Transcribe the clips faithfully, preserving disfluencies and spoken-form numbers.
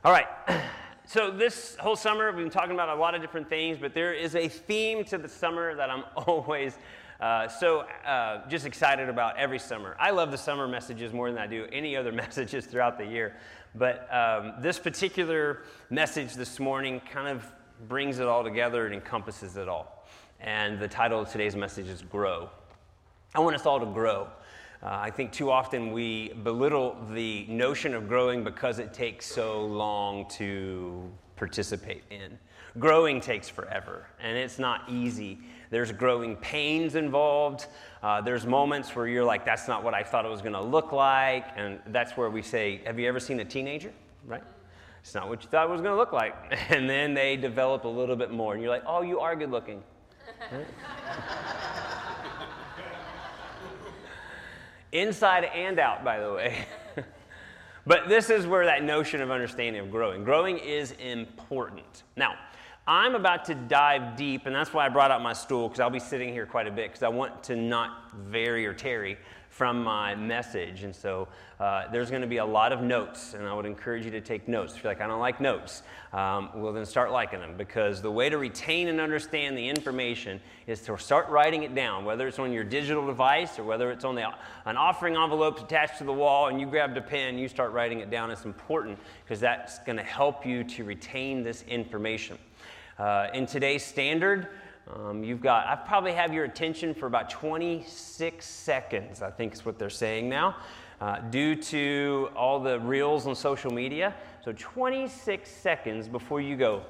All right, so this whole summer we've been talking about a lot of different things, but there is a theme to the summer that I'm always uh, so uh, just excited about every summer. I love the summer messages more than I do any other messages throughout the year, but um, this particular message this morning kind of brings it all together and encompasses it all. And the title of today's message is Grow. I want us all to grow. Uh, I think too often we belittle the notion of growing because it takes so long to participate in. Growing takes forever, and it's not easy. There's growing pains involved. Uh, there's moments where you're like, that's not what I thought it was going to look like, and that's where we say, have you ever seen a teenager? Right? It's not what you thought it was going to look like. And then they develop a little bit more, and you're like, oh, you are good looking. Right? Inside and out, by the way. But this is where that notion of understanding of growing. Growing is important. Now, I'm about to dive deep, and that's why I brought out my stool, because I'll be sitting here quite a bit, because I want to not vary or tarry from my message. And so uh, there's going to be a lot of notes, and I would encourage you to take notes. If you're like, I don't like notes, um, well, then start liking them, because the way to retain and understand the information is to start writing it down, whether it's on your digital device or whether it's on the, an offering envelope attached to the wall, and you grabbed a pen, you start writing it down. It's important, because that's going to help you to retain this information. Uh, in today's standard, Um, you've got, I probably have your attention for about twenty-six seconds, I think is what they're saying now, uh, due to all the reels on social media. So twenty-six seconds before you go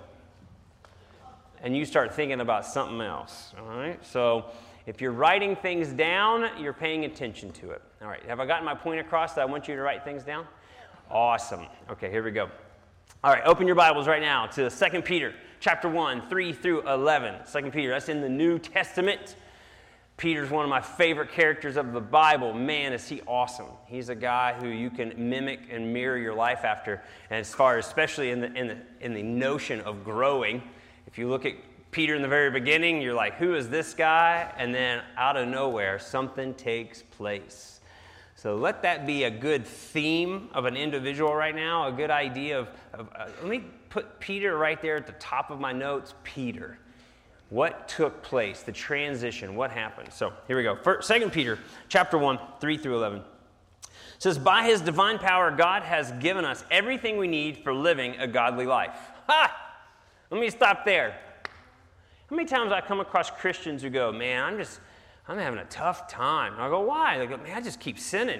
and you start thinking about something else, all right? So if you're writing things down, you're paying attention to it. All right, have I gotten my point across that I want you to write things down? Awesome. Okay, here we go. All right, open your Bibles right now to Second Peter chapter one, three through eleven. Second Peter, that's in the New Testament. Peter's one of my favorite characters of the Bible. Man, is he awesome. He's a guy who you can mimic and mirror your life after. And as far as, especially in the, in the, in the notion of growing, if you look at Peter in the very beginning, you're like, who is this guy? And then out of nowhere, something takes place. So let that be a good theme of an individual right now, a good idea of, of uh, let me put Peter right there at the top of my notes, Peter. What took place, the transition, what happened? So here we go. First, Second Peter chapter one, three through eleven. It says, by his divine power, God has given us everything we need for living a godly life. Ha! Let me stop there. How many times I come across Christians who go, man, I'm just... I'm having a tough time. And I go, why? They go, man, I just keep sinning.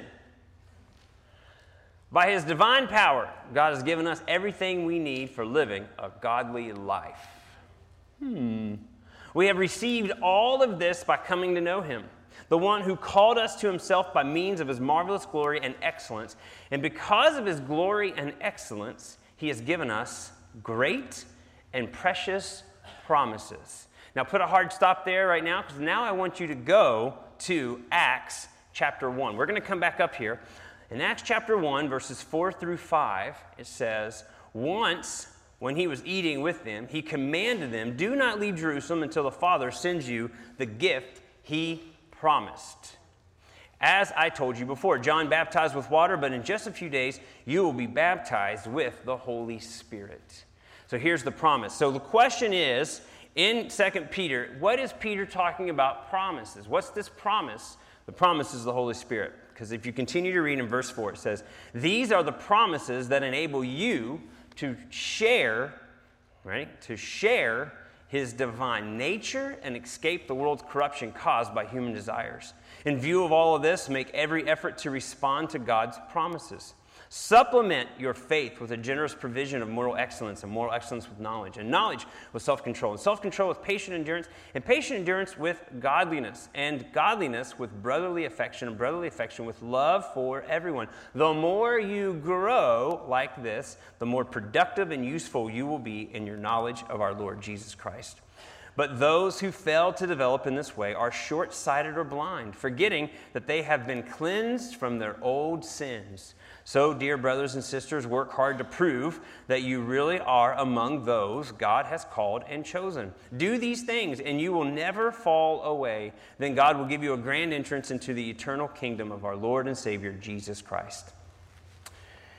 By his divine power, God has given us everything we need for living a godly life. Hmm. We have received all of this by coming to know him, the one who called us to himself by means of his marvelous glory and excellence. And because of his glory and excellence, he has given us great and precious promises. Now put a hard stop there right now, because now I want you to go to Acts chapter one. We're going to come back up here. In Acts chapter one, verses four through five, it says, once when he was eating with them, he commanded them, do not leave Jerusalem until the Father sends you the gift he promised. As I told you before, John baptized with water, but in just a few days you will be baptized with the Holy Spirit. So here's the promise. So the question is, in Second Peter, what is Peter talking about promises? What's this promise? The promise is the Holy Spirit. Because if you continue to read in verse four, it says, these are the promises that enable you to share, right, to share his divine nature and escape the world's corruption caused by human desires. In view of all of this, make every effort to respond to God's promises. Supplement your faith with a generous provision of moral excellence, and moral excellence with knowledge, and knowledge with self-control, and self-control with patient endurance, and patient endurance with godliness, and godliness with brotherly affection, and brotherly affection with love for everyone. The more you grow like this, the more productive and useful you will be in your knowledge of our Lord Jesus Christ. But those who fail to develop in this way are short-sighted or blind, forgetting that they have been cleansed from their old sins. So, dear brothers and sisters, work hard to prove that you really are among those God has called and chosen. Do these things, and you will never fall away. Then God will give you a grand entrance into the eternal kingdom of our Lord and Savior, Jesus Christ.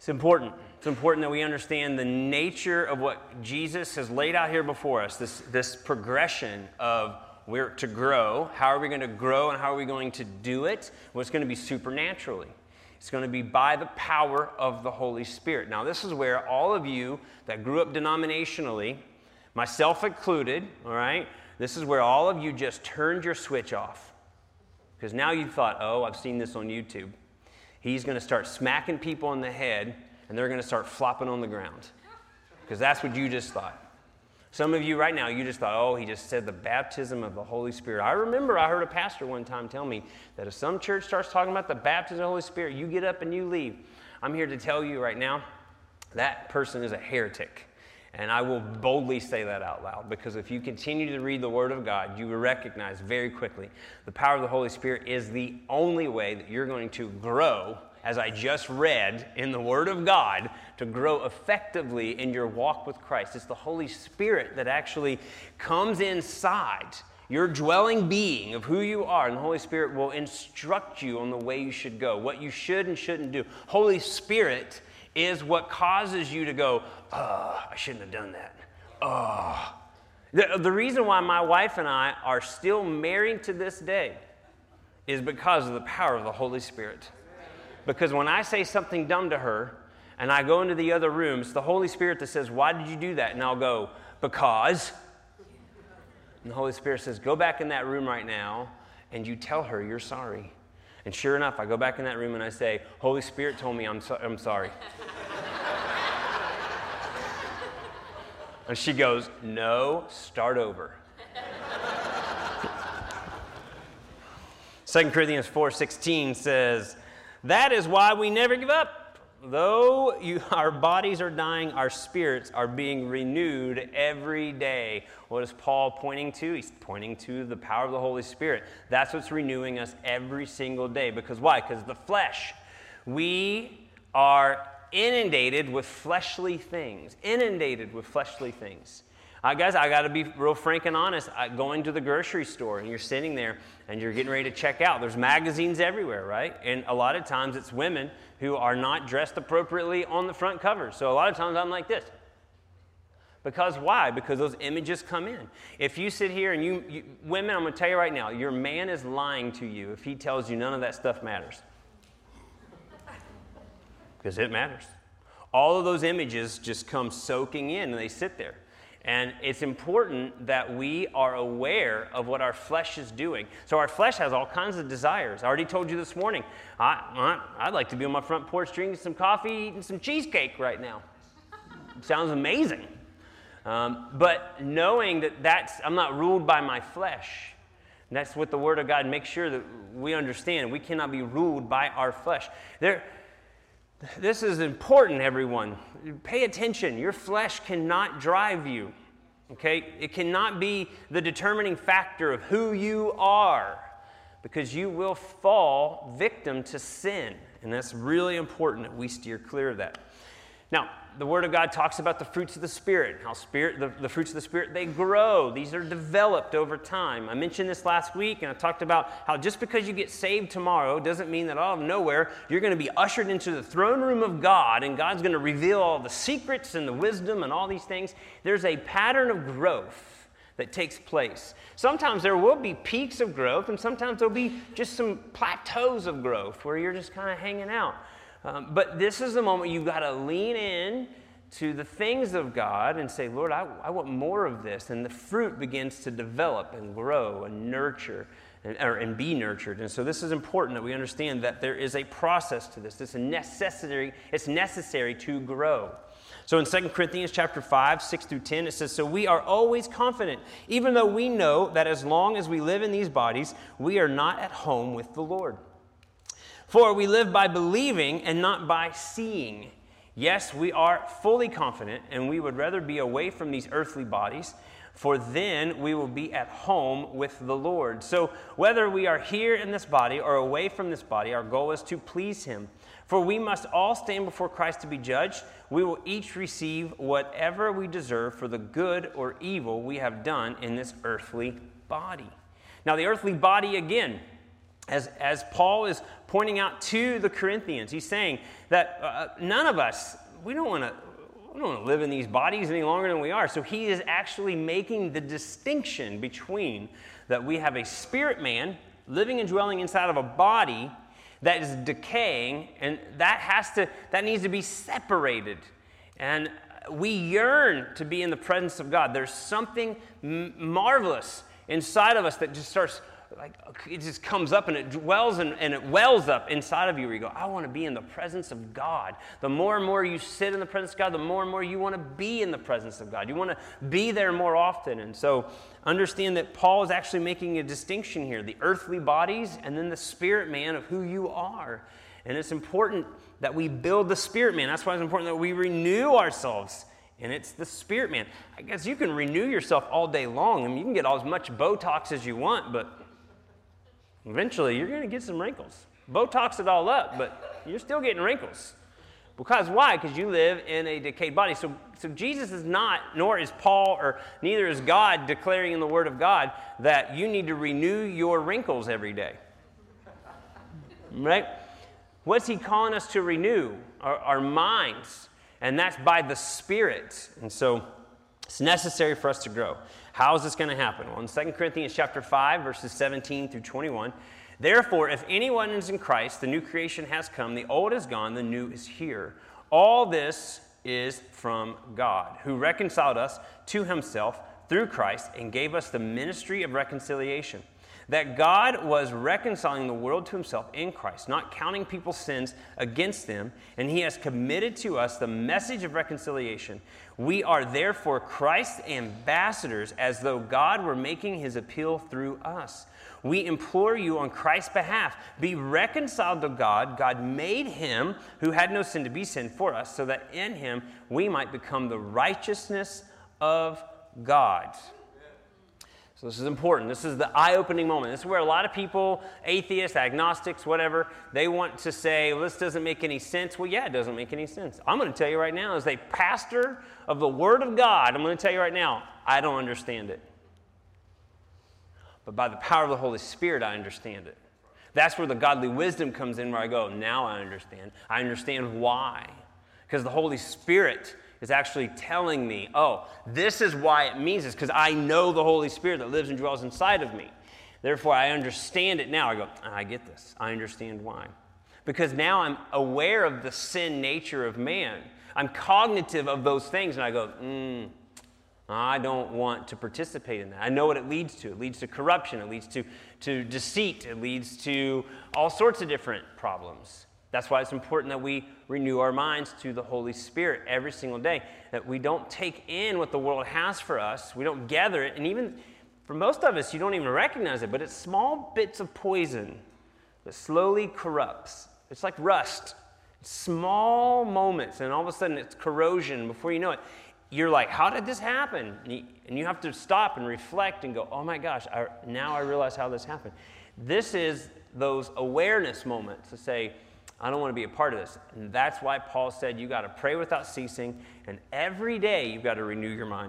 It's important. It's important that we understand the nature of what Jesus has laid out here before us, this, this progression of we're to grow. How are we going to grow and how are we going to do it? Well, it's going to be supernaturally. It's going to be by the power of the Holy Spirit. Now, this is where all of you that grew up denominationally, myself included, all right, this is where all of you just turned your switch off. Because now you thought, oh, I've seen this on YouTube. He's going to start smacking people in the head, and they're going to start flopping on the ground. Because that's what you just thought. Some of you right now, you just thought, oh, he just said the baptism of the Holy Spirit. I remember I heard a pastor one time tell me that if some church starts talking about the baptism of the Holy Spirit, you get up and you leave. I'm here to tell you right now, that person is a heretic. And I will boldly say that out loud, because if you continue to read the Word of God, you will recognize very quickly the power of the Holy Spirit is the only way that you're going to grow, as I just read in the Word of God, to grow effectively in your walk with Christ. It's the Holy Spirit that actually comes inside your dwelling being of who you are, and the Holy Spirit will instruct you on the way you should go, what you should and shouldn't do. Holy Spirit is what causes you to go, oh, I shouldn't have done that. Oh. The, the reason why my wife and I are still married to this day is because of the power of the Holy Spirit. Because when I say something dumb to her, and I go into the other room, it's the Holy Spirit that says, why did you do that? And I'll go, because. And the Holy Spirit says, go back in that room right now, and you tell her you're sorry. And sure enough, I go back in that room and I say, Holy Spirit told me I'm, so- I'm sorry. And she goes, no, start over. Second Corinthians four sixteen says, that is why we never give up. Though you, our bodies are dying, our spirits are being renewed every day. What is Paul pointing to? He's pointing to the power of the Holy Spirit. That's what's renewing us every single day. Because why? Because the flesh. We are inundated with fleshly things. Inundated with fleshly things. Uh, guys, I got to be real frank and honest. I, going to the grocery store and you're sitting there and you're getting ready to check out. There's magazines everywhere, right? And a lot of times it's women who are not dressed appropriately on the front cover. So a lot of times I'm like this. Because why? Because those images come in. If you sit here and you, you women, I'm going to tell you right now, your man is lying to you if he tells you none of that stuff matters. Because it matters. All of those images just come soaking in and they sit there. And it's important that we are aware of what our flesh is doing. So our flesh has all kinds of desires. I already told you this morning, I, I, I'd like to be on my front porch drinking some coffee, eating some cheesecake right now. It sounds amazing. Um, but knowing that that's, I'm not ruled by my flesh. And that's what the Word of God makes sure that we understand. We cannot be ruled by our flesh. There. This is important, everyone. Pay attention. Your flesh cannot drive you, okay? It cannot be the determining factor of who you are, because you will fall victim to sin, and that's really important that we steer clear of that. Now, the Word of God talks about the fruits of the Spirit, how spirit, the, the fruits of the Spirit, they grow. These are developed over time. I mentioned this last week, and I talked about how just because you get saved tomorrow doesn't mean that out of nowhere you're going to be ushered into the throne room of God, and God's going to reveal all the secrets and the wisdom and all these things. There's a pattern of growth that takes place. Sometimes there will be peaks of growth, and sometimes there'll be just some plateaus of growth where you're just kind of hanging out. Um, but this is the moment you've got to lean in to the things of God and say, Lord, I, I want more of this. And the fruit begins to develop and grow and nurture and, or, and be nurtured. And so this is important that we understand that there is a process to this. It's a necessary, it's necessary to grow. So in Second Corinthians chapter five, six through ten, it says, so we are always confident, even though we know that as long as we live in these bodies, we are not at home with the Lord. For we live by believing and not by seeing. Yes, we are fully confident, and we would rather be away from these earthly bodies, for then we will be at home with the Lord. So whether we are here in this body or away from this body, our goal is to please Him. For we must all stand before Christ to be judged. We will each receive whatever we deserve for the good or evil we have done in this earthly body. Now, the earthly body, again, as, as Paul is pointing out to the Corinthians, he's saying that uh, none of us, we don't want to we don't want to live in these bodies any longer than we are. So he is actually making the distinction between that we have a spirit man living and dwelling inside of a body that is decaying, and that has to that needs to be separated. And we yearn to be in the presence of God. There's something m- marvelous inside of us that just starts, like, it just comes up and it dwells and, and it wells up inside of you where you go, I want to be in the presence of God. The more and more you sit in the presence of God, the more and more you want to be in the presence of God. You want to be there more often. And so understand that Paul is actually making a distinction here, the earthly bodies and then the spirit man of who you are. And it's important that we build the spirit man. That's why it's important that we renew ourselves. And it's the spirit man. I guess you can renew yourself all day long. I mean, you can get all as much Botox as you want, but eventually you're going to get some wrinkles. Botox it all up, but you're still getting wrinkles. Because why? Because you live in a decayed body. So, so Jesus is not, nor is Paul, or neither is God declaring in the Word of God that you need to renew your wrinkles every day. Right? What's he calling us to renew? Our, our minds. And that's by the Spirit. And so it's necessary for us to grow. How is this going to happen? Well, in Second Corinthians chapter five, verses seventeen through twenty-one, therefore, if anyone is in Christ, the new creation has come, the old is gone, the new is here. All this is from God, who reconciled us to himself through Christ and gave us the ministry of reconciliation. That God was reconciling the world to himself in Christ, not counting people's sins against them, and he has committed to us the message of reconciliation. We are therefore Christ's ambassadors, as though God were making his appeal through us. We implore you on Christ's behalf, be reconciled to God. God made him who had no sin to be sin for us, so that in him we might become the righteousness of God. So this is important. This is the eye-opening moment. This is where a lot of people, atheists, agnostics, whatever, they want to say, well, this doesn't make any sense. Well, yeah, it doesn't make any sense. I'm going to tell you right now, as a pastor of the Word of God, I'm going to tell you right now, I don't understand it. But by the power of the Holy Spirit, I understand it. That's where the godly wisdom comes in, where I go, now I understand. I understand why. Because the Holy Spirit is actually telling me, oh, this is why it means this, because I know the Holy Spirit that lives and dwells inside of me. Therefore, I understand it now. I go, I get this. I understand why. Because now I'm aware of the sin nature of man. I'm cognitive of those things, and I go, mm, I don't want to participate in that. I know what it leads to. It leads to corruption. It leads to, to deceit. It leads to all sorts of different problems. That's why it's important that we renew our minds to the Holy Spirit every single day, that we don't take in what the world has for us. We don't gather it. And even for most of us, you don't even recognize it, but it's small bits of poison that slowly corrupts. It's like rust. It's small moments, and all of a sudden it's corrosion. Before you know it, you're like, how did this happen? And you, and you have to stop and reflect and go, oh my gosh, I, now I realize how this happened. This is those awareness moments to say, I don't want to be a part of this. And that's why Paul said you got to pray without ceasing, and every day you've got to renew your mind.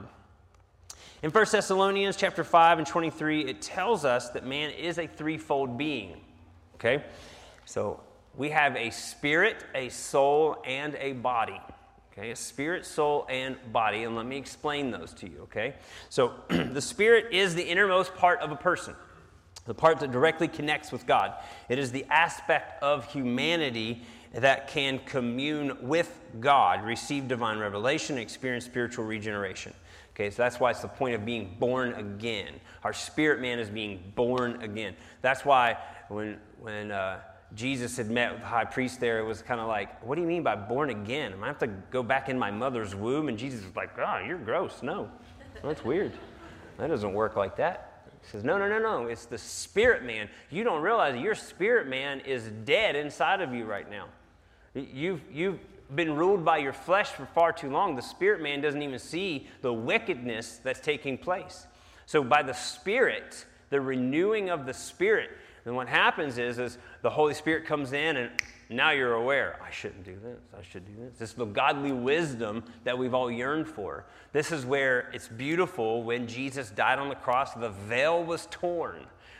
In First Thessalonians chapter five and twenty-three, it tells us that man is a threefold being. Okay? So we have a spirit, a soul, and a body. Okay? A spirit, soul, and body. And let me explain those to you, okay? So the spirit is the innermost part of a person. The part that directly connects with God. It is the aspect of humanity that can commune with God, receive divine revelation, and experience spiritual regeneration. Okay, so that's why it's the point of being born again. Our spirit man is being born again. That's why when when uh, Jesus had met with the high priest there, it was kind of like, what do you mean by born again? Am I have to go back in my mother's womb? And Jesus was like, oh, you're gross. No, that's weird. That doesn't work like that. He says, no, no, no, no. It's the spirit man. You don't realize your spirit man is dead inside of you right now. You've, you've been ruled by your flesh for far too long. The spirit man doesn't even see the wickedness that's taking place. So by the Spirit, the renewing of the Spirit, then what happens is, is the Holy Spirit comes in and now you're aware, I shouldn't do this, I should do this. This is the godly wisdom that we've all yearned for. This is where it's beautiful when Jesus died on the cross, the veil was torn.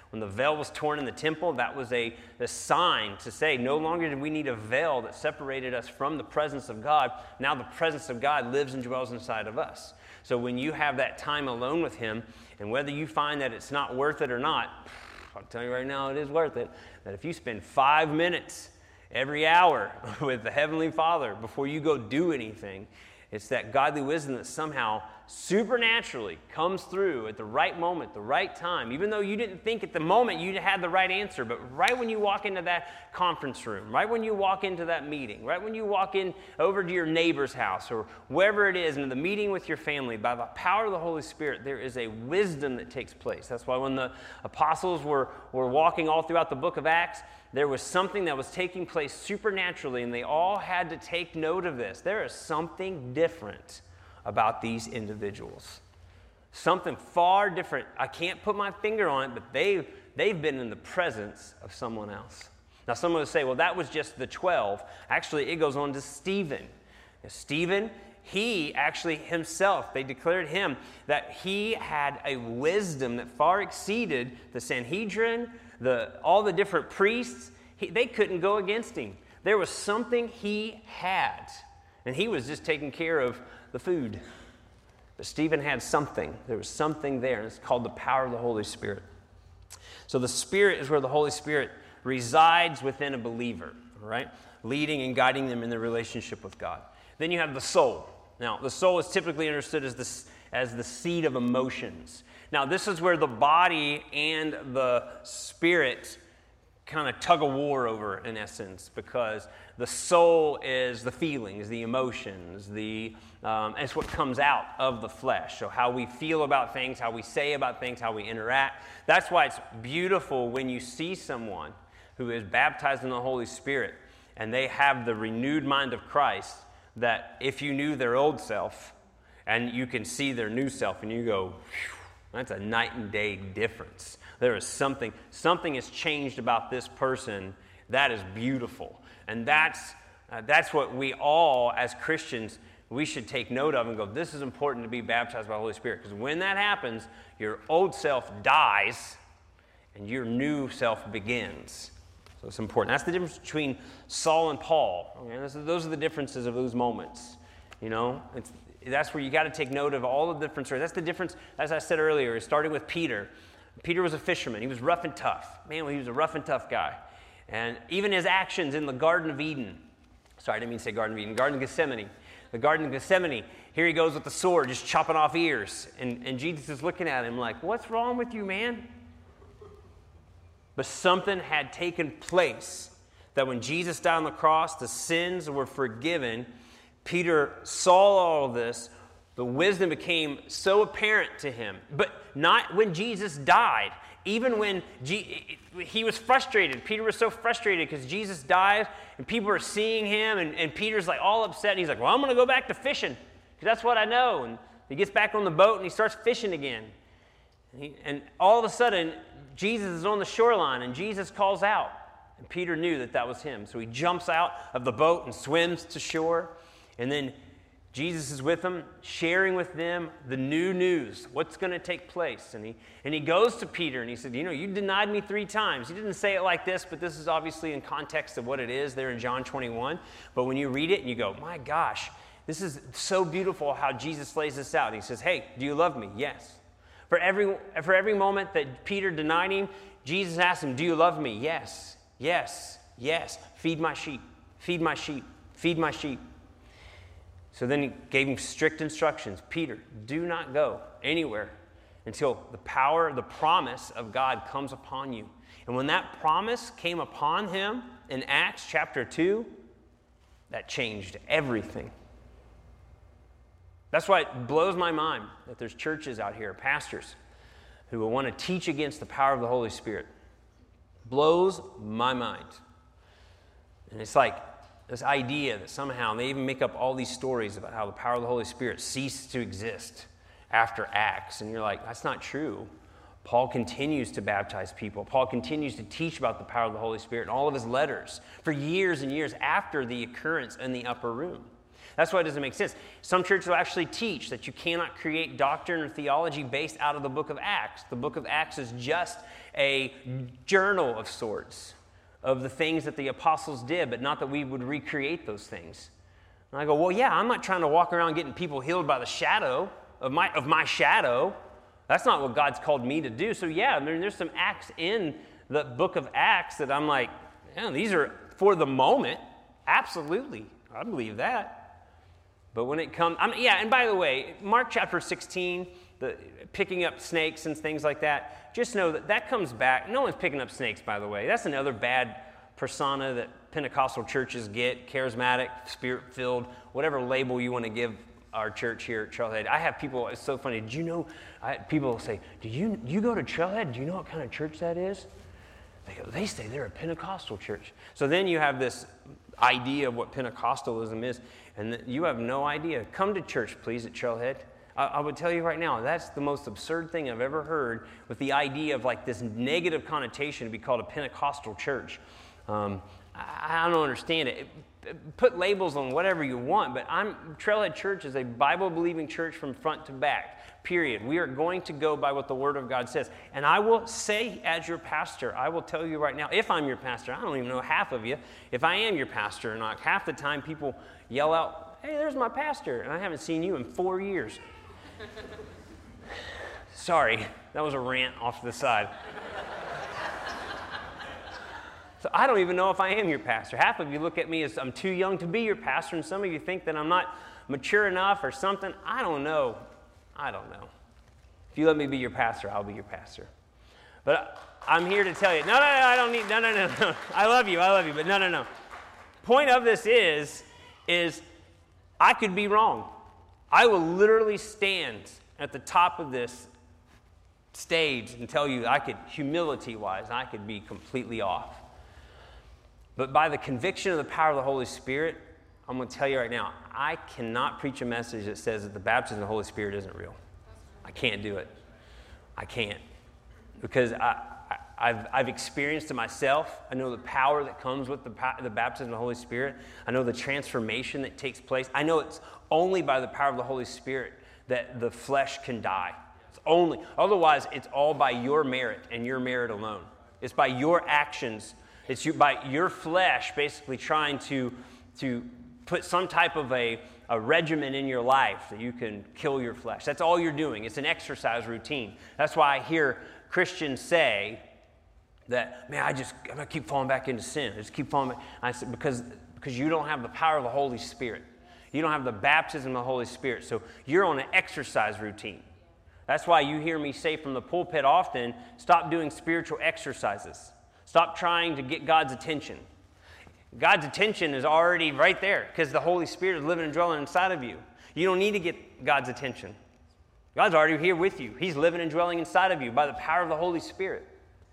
When the veil was torn in the temple, that was a, a sign to say no longer did we need a veil that separated us from the presence of God. Now the presence of God lives and dwells inside of us. So when you have that time alone with him, and whether you find that it's not worth it or not, I'll tell you right now it is worth it, that if you spend five minutes every hour with the Heavenly Father before you go do anything, it's that godly wisdom that somehow supernaturally comes through at the right moment, the right time, even though you didn't think at the moment you had the right answer, but right when you walk into that conference room, right when you walk into that meeting, right when you walk in over to your neighbor's house or wherever it is, into the meeting with your family, by the power of the Holy Spirit, there is a wisdom that takes place. That's why when the apostles were, were walking all throughout the book of Acts, there was something that was taking place supernaturally, and they all had to take note of this. There is something different about these individuals. Something far different. I can't put my finger on it, but they've, they've been in the presence of someone else. Now, someone would say, well, that was just the twelve. Actually, it goes on to Stephen. Now, Stephen, he actually himself, they declared him that he had a wisdom that far exceeded the Sanhedrin, the all the different priests. He, they couldn't go against him. There was something he had, and he was just taking care of the food. But Stephen had something. There was something there, and it's called the power of the Holy Spirit. So the Spirit is where the Holy Spirit resides within a believer, right? Leading and guiding them in their relationship with God. Then you have the soul. Now, the soul is typically understood as the, as the seat of emotions. Now, this is where the body and the spirit kind of tug a war over, in essence, because the soul is the feelings, the emotions, the um, it's what comes out of the flesh. So how we feel about things, how we say about things, how we interact. That's why it's beautiful when you see someone who is baptized in the Holy Spirit and they have the renewed mind of Christ, that if you knew their old self and you can see their new self and you go, phew, that's a night and day difference. There is something, something has changed about this person that is beautiful. And that's, uh, that's what we all, as Christians, we should take note of and go, this is important to be baptized by the Holy Spirit. Because when that happens, your old self dies and your new self begins. So it's important. That's the difference between Saul and Paul. Okay? Those are the differences of those moments. You know, it's, that's where you got to take note of all the different stories. That's the difference, as I said earlier, starting with Peter. Peter was a fisherman. He was rough and tough. Man, he was a rough and tough guy. And even his actions in the Garden of Eden. Sorry, I didn't mean to say Garden of Eden. Garden of Gethsemane. The Garden of Gethsemane. Here he goes with the sword, just chopping off ears. And, and Jesus is looking at him like, what's wrong with you, man? But something had taken place that when Jesus died on the cross, the sins were forgiven. Peter saw all of this. The wisdom became so apparent to him. But not when Jesus died. Even when G- he was frustrated. Peter was so frustrated because Jesus died and people were seeing him. And, and Peter's like all upset. And he's like, well, I'm going to go back to fishing because that's what I know. And he gets back on the boat and he starts fishing again. And, he, and all of a sudden, Jesus is on the shoreline and Jesus calls out. And Peter knew that that was him. So he jumps out of the boat and swims to shore. And then Jesus is with them, sharing with them the new news, what's going to take place. And he and he goes to Peter and he said, you know, you denied me three times. He didn't say it like this, but this is obviously in context of what it is there in John twenty-one. But when you read it and you go, my gosh, this is so beautiful how Jesus lays this out. He says, hey, do you love me? Yes. For every, for every moment that Peter denied him, Jesus asked him, do you love me? Yes, yes, yes. Feed my sheep, feed my sheep, feed my sheep. So then he gave him strict instructions. Peter, do not go anywhere until the power, the promise of God comes upon you. And when that promise came upon him in Acts chapter two, that changed everything. That's why it blows my mind that there's churches out here, pastors, who will want to teach against the power of the Holy Spirit. Blows my mind. And it's like, this idea that somehow they even make up all these stories about how the power of the Holy Spirit ceased to exist after Acts. And you're like, that's not true. Paul continues to baptize people. Paul continues to teach about the power of the Holy Spirit in all of his letters for years and years after the occurrence in the upper room. That's why it doesn't make sense. Some churches will actually teach that you cannot create doctrine or theology based out of the book of Acts. The book of Acts is just a journal of sorts of the things that the apostles did, but not that we would recreate those things. And I go, well, yeah, I'm not trying to walk around getting people healed by the shadow of my of my shadow. That's not what God's called me to do. So yeah, I mean, there's some acts in the book of Acts that I'm like, yeah, these are for the moment. Absolutely, I believe that. But when it comes, I mean, yeah, and by the way, Mark chapter sixteen, the picking up snakes and things like that, just know that that comes back. No one's picking up snakes, by the way. That's another bad persona that Pentecostal churches get, charismatic, spirit-filled, whatever label you want to give our church here at Trailhead. I have people, it's so funny, did you know, I, people will say, do you, you go to Trailhead? Do you know what kind of church that is? They go, they say they're a Pentecostal church. So then you have this idea of what Pentecostalism is, and you have no idea. Come to church, please, at Trailhead. I, I would tell you right now, that's the most absurd thing I've ever heard, with the idea of like this negative connotation to be called a Pentecostal church. Um, I, I don't understand it. it. Put labels on whatever you want, but I'm Trailhead Church is a Bible-believing church from front to back, period. We are going to go by what the Word of God says. And I will say, as your pastor, I will tell you right now, if I'm your pastor, I don't even know half of you, if I am your pastor or not. Half the time people yell out, hey, there's my pastor, and I haven't seen you in four years. Sorry, that was a rant off to the side. So I don't even know if I am your pastor. Half of you look at me as I'm too young to be your pastor, and some of you think that I'm not mature enough or something. I don't know. I don't know. If you let me be your pastor, I'll be your pastor. But I'm here to tell you, no, no, no, I don't need, no, no, no, no. I love you, I love you, but no, no, no. Point of this is, is I could be wrong. I will literally stand at the top of this stage and tell you I could, humility-wise, I could be completely off. But by the conviction of the power of the Holy Spirit, I'm going to tell you right now, I cannot preach a message that says that the baptism of the Holy Spirit isn't real. I can't do it. I can't. Because I, I, I've, I've experienced it myself. I know the power that comes with the, the baptism of the Holy Spirit. I know the transformation that takes place. I know it's only by the power of the Holy Spirit that the flesh can die. It's only. Otherwise, it's all by your merit and your merit alone. It's by your actions. It's you, by your flesh basically trying to, to put some type of a, a regimen in your life that you can kill your flesh. That's all you're doing. It's an exercise routine. That's why I hear Christians say that, man, I just I'm gonna keep falling back into sin. I just keep falling back. I said, because, because you don't have the power of the Holy Spirit. You don't have the baptism of the Holy Spirit. So you're on an exercise routine. That's why you hear me say from the pulpit often, stop doing spiritual exercises. Stop trying to get God's attention. God's attention is already right there because the Holy Spirit is living and dwelling inside of you. You don't need to get God's attention. God's already here with you. He's living and dwelling inside of you by the power of the Holy Spirit.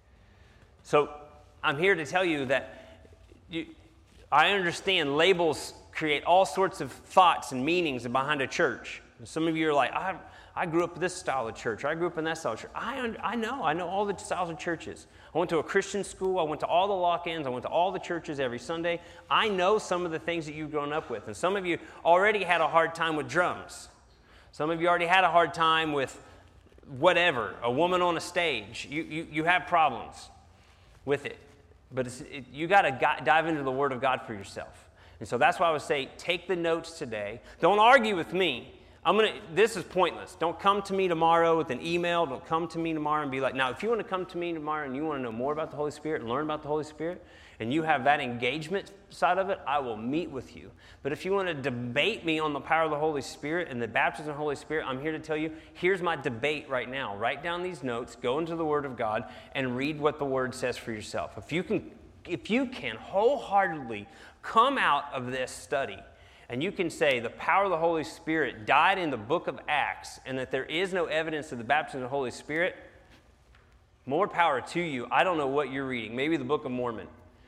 So I'm here to tell you that you, I understand labels create all sorts of thoughts and meanings behind a church. And some of you are like, I, I grew up in this style of church. I grew up in that style of church. I, I know. I know all the styles of churches. I went to a Christian school. I went to all the lock-ins. I went to all the churches every Sunday. I know some of the things that you've grown up with. And some of you already had a hard time with drums. Some of you already had a hard time with whatever, a woman on a stage. You, you, you have problems with it. But it's, it, you got to dive into the Word of God for yourself. And so that's why I would say, take the notes today. Don't argue with me. I'm gonna. This is pointless. Don't come to me tomorrow with an email. Don't come to me tomorrow and be like, now, if you want to come to me tomorrow and you want to know more about the Holy Spirit and learn about the Holy Spirit, and you have that engagement side of it, I will meet with you. But if you want to debate me on the power of the Holy Spirit and the baptism of the Holy Spirit, I'm here to tell you, here's my debate right now. Write down these notes, go into the Word of God, and read what the Word says for yourself. If you can, if you can wholeheartedly come out of this study and you can say the power of the Holy Spirit died in the book of Acts and that there is no evidence of the baptism of the Holy Spirit, more power to you. I don't know what you're reading. Maybe the Book of Mormon.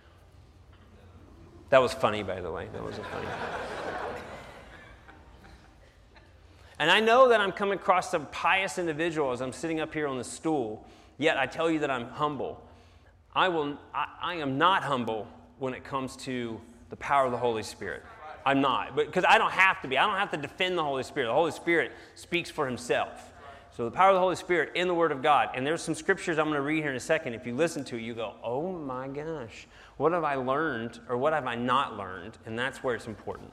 That was funny, by the way. That wasn't funny. And I know that I'm coming across some pious individual as I'm sitting up here on the stool, yet I tell you that I'm humble. I will. I, I am not humble when it comes to the power of the Holy Spirit. I'm not, but because I don't have to be. I don't have to defend the Holy Spirit. The Holy Spirit speaks for himself. So the power of the Holy Spirit in the Word of God. And there's some scriptures I'm going to read here in a second. If you listen to it, you go, oh my gosh, what have I learned or what have I not learned? And that's where it's important.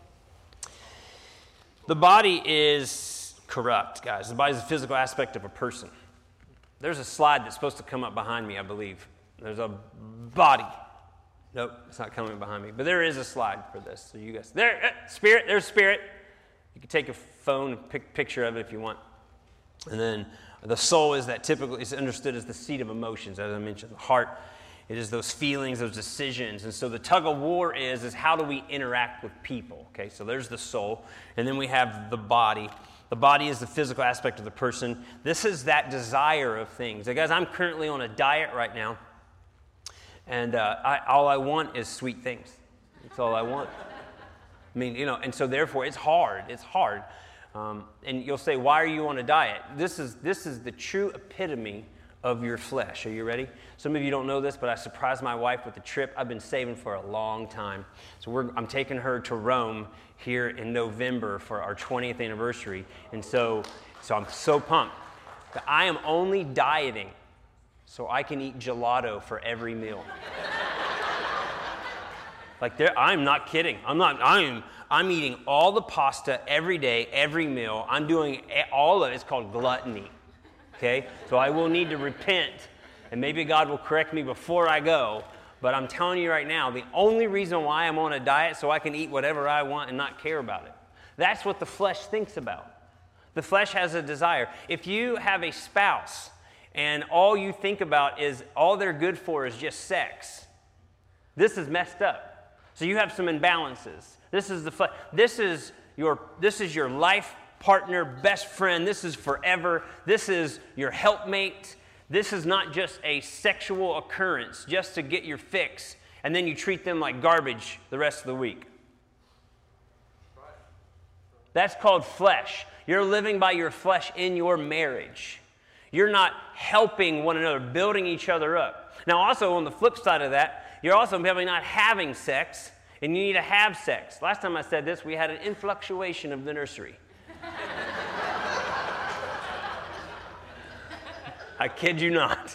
The body is corrupt, guys. The body is a physical aspect of a person. There's a slide that's supposed to come up behind me, I believe. There's a body. Nope, it's not coming behind me. But there is a slide for this. So you guys, there, uh, spirit, there's spirit. You can take a phone and pick a picture of it if you want. And then the soul is that typically is understood as the seat of emotions, as I mentioned. The heart, it is those feelings, those decisions. And so the tug of war is, is how do we interact with people? Okay, so there's the soul. And then we have the body. The body is the physical aspect of the person. This is that desire of things. Now, guys, I'm currently on a diet right now. And uh, I, all I want is sweet things. That's all I want. I mean, you know, and so therefore it's hard. It's hard. Um, and you'll say, why are you on a diet? This is this is the true epitome of your flesh. Are you ready? Some of you don't know this, but I surprised my wife with a trip I've been saving for a long time. So we're, I'm taking her to Rome here in November for our twentieth anniversary. And so, so I'm so pumped that I am only dieting so I can eat gelato for every meal. Like there, I'm not kidding. I'm not, I'm, I'm eating all the pasta every day, every meal. I'm doing all of it. It's called gluttony. Okay? So I will need to repent, and maybe God will correct me before I go. But I'm telling you right now, the only reason why I'm on a diet so I can eat whatever I want and not care about it. That's what the flesh thinks about. The flesh has a desire. If you have a spouse and all you think about is all they're good for is just sex, this is messed up. So you have some imbalances. This is the flesh. This is your this is your life partner, best friend. This is forever. This is your helpmate. This is not just a sexual occurrence just to get your fix, and then you treat them like garbage the rest of the week. That's called flesh. You're living by your flesh in your marriage. You're not helping one another, building each other up. Now, also on the flip side of that, you're also probably not having sex, and you need to have sex. Last time I said this, we had an influctuation of the nursery. I kid you not.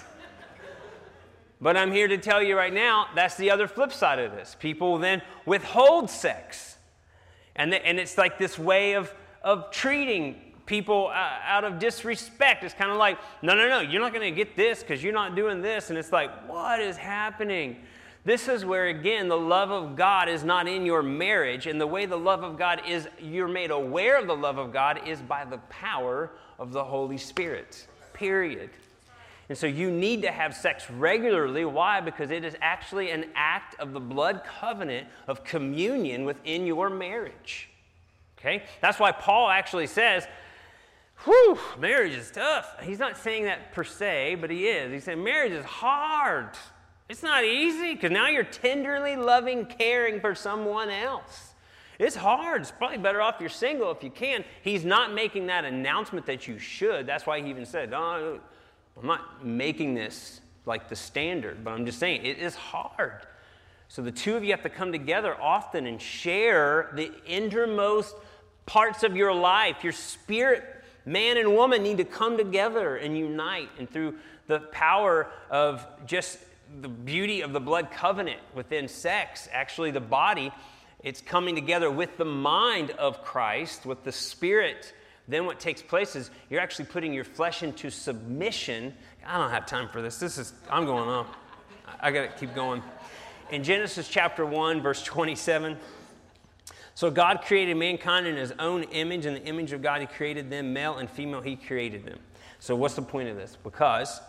But I'm here to tell you right now, that's the other flip side of this. People then withhold sex. And, the, and it's like this way of, of treating people uh, out of disrespect. It's kind of like, no, no, no, you're not going to get this because you're not doing this. And it's like, what is happening? This is where, again, the love of God is not in your marriage. And the way the love of God is, you're made aware of the love of God is by the power of the Holy Spirit, period. And so you need to have sex regularly. Why? Because it is actually an act of the blood covenant of communion within your marriage. Okay? That's why Paul actually says, whew, marriage is tough. He's not saying that per se, but he is. He's saying marriage is hard. It's not easy because now you're tenderly loving, caring for someone else. It's hard. It's probably better off you're single if you can. He's not making that announcement that you should. That's why he even said, oh, I'm not making this like the standard, but I'm just saying it is hard. So the two of you have to come together often and share the innermost parts of your life. Your spirit, man and woman, need to come together and unite. And through the power of just the beauty of the blood covenant within sex, actually the body, it's coming together with the mind of Christ, with the spirit. Then what takes place is you're actually putting your flesh into submission. I don't have time for this. This is, I'm going on. I got to keep going. In Genesis chapter one, verse twenty-seven, so God created mankind in his own image. In the image of God, he created them, male and female, he created them. So what's the point of this? Because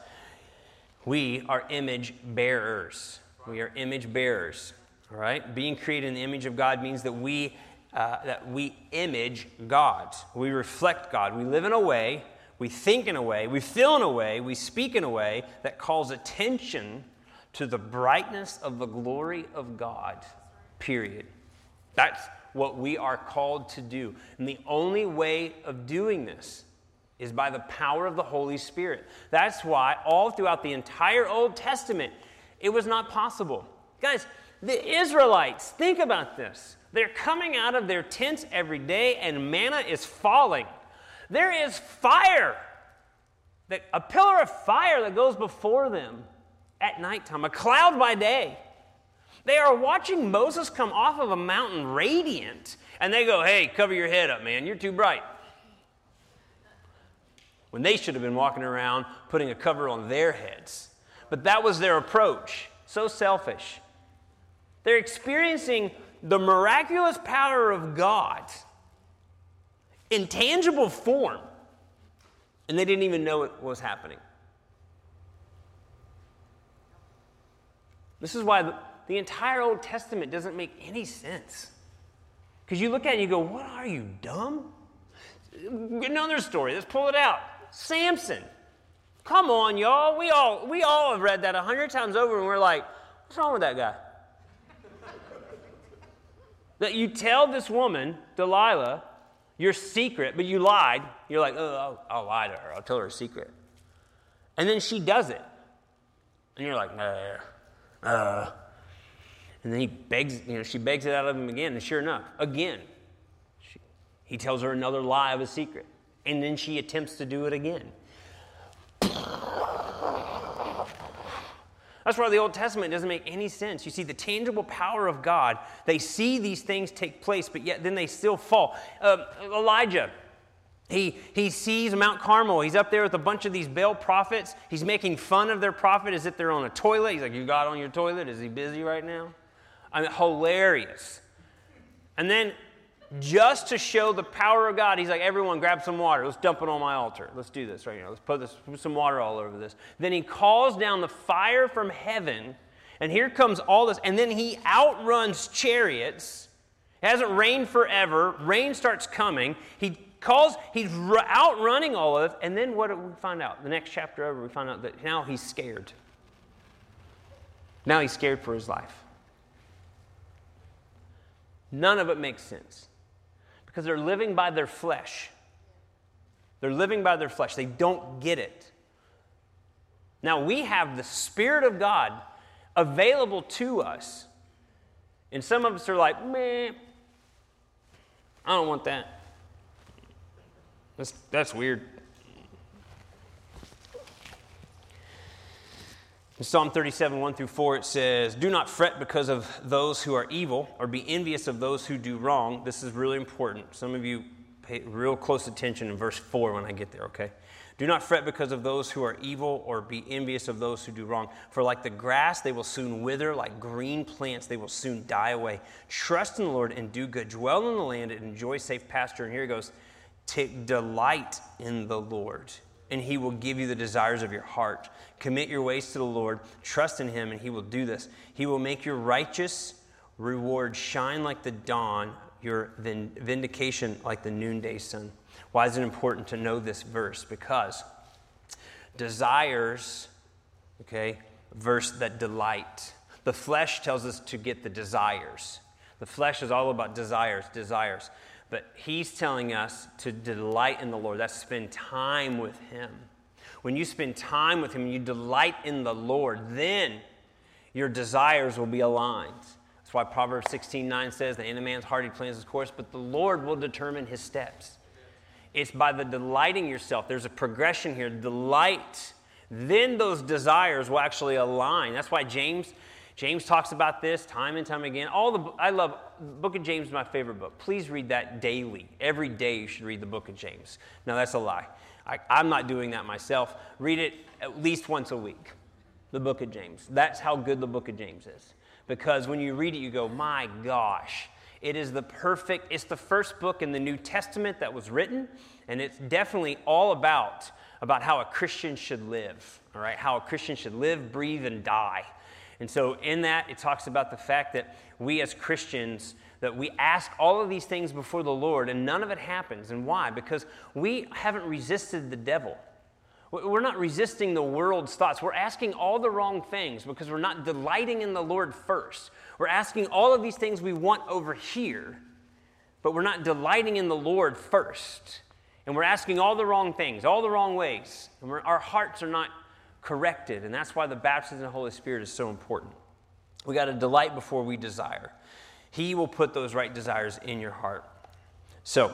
we are image bearers. We are image bearers. All right? Being created in the image of God means that we Uh, that we image God. We reflect God. We live in a way, we think in a way, we feel in a way, we speak in a way that calls attention to the brightness of the glory of God, period. That's what we are called to do. And the only way of doing this is by the power of the Holy Spirit. That's why all throughout the entire Old Testament, it was not possible. Guys, the Israelites, think about this. They're coming out of their tents every day, and manna is falling. There is fire, a pillar of fire that goes before them at nighttime, a cloud by day. They are watching Moses come off of a mountain radiant, and they go, hey, cover your head up, man. You're too bright. When they should have been walking around putting a cover on their heads. But that was their approach. So selfish. They're experiencing the miraculous power of God in tangible form, and they didn't even know it was happening. This is why the, the entire Old Testament doesn't make any sense. Because you look at it and you go, what are you, dumb? Another story, let's pull it out. Samson. Come on, y'all. We all we all have read that a hundred times over, and we're like, what's wrong with that guy? That you tell this woman, Delilah, your secret, but you lied. You're like, oh, I'll, I'll lie to her. I'll tell her a secret. And then she does it. And you're like, nah, uh. And then he begs, you know, she begs it out of him again. And sure enough, again, she, he tells her another lie of a secret. And then she attempts to do it again. That's why the Old Testament doesn't make any sense. You see the tangible power of God. They see these things take place, but yet then they still fall. Uh, Elijah, he, he sees Mount Carmel. He's up there with a bunch of these Baal prophets. He's making fun of their prophet as if they're on a toilet. He's like, you got on your toilet? Is he busy right now? I mean, hilarious. And then just to show the power of God, he's like, everyone grab some water. Let's dump it on my altar. Let's do this right now. Let's put, this, put some water all over this. Then he calls down the fire from heaven, and here comes all this. And then he outruns chariots. It hasn't rained forever. Rain starts coming. He calls, he's outrunning all of it. And then what do we find out? The next chapter over, we find out that now he's scared. Now he's scared for his life. None of it makes sense. Because they're living by their flesh. They're living by their flesh. They don't get it. Now, we have the Spirit of God available to us. And some of us are like, meh, I don't want that. That's, that's weird. In Psalm thirty-seven, one through four, it says, do not fret because of those who are evil, or be envious of those who do wrong. This is really important. Some of you pay real close attention in verse four when I get there, okay? Do not fret because of those who are evil, or be envious of those who do wrong. For like the grass, they will soon wither. Like green plants, they will soon die away. Trust in the Lord and do good. Dwell in the land and enjoy safe pasture. And here it goes. Take delight in the Lord, and he will give you the desires of your heart. Commit your ways to the Lord. Trust in him, and he will do this. He will make your righteous reward shine like the dawn, your vindication like the noonday sun. Why is it important to know this verse? Because desires, okay, verse that delight. The flesh tells us to get the desires. The flesh is all about desires, desires. But he's telling us to delight in the Lord. That's spend time with him. When you spend time with him and you delight in the Lord, then your desires will be aligned. That's why Proverbs sixteen nine says, the end of man's heart he plans his course, but the Lord will determine his steps. It's by the delighting yourself. There's a progression here. Delight. Then those desires will actually align. That's why James... James talks about this time and time again. All the I love the book of James is my favorite book. Please read that daily. Every day you should read the book of James. No, that's a lie. I, I'm not doing that myself. Read it at least once a week, the book of James. That's how good the book of James is. Because when you read it, you go, my gosh, it is the perfect, it's the first book in the New Testament that was written, and it's definitely all about, about how a Christian should live, all right? How a Christian should live, breathe, and die. And so in that, it talks about the fact that we as Christians, that we ask all of these things before the Lord, and none of it happens. And why? Because we haven't resisted the devil. We're not resisting the world's thoughts. We're asking all the wrong things because we're not delighting in the Lord first. We're asking all of these things we want over here, but we're not delighting in the Lord first. And we're asking all the wrong things, all the wrong ways. And we're, our hearts are not corrected, and that's why the baptism of the Holy Spirit is so important. We got to delight before we desire. He will put those right desires in your heart. So,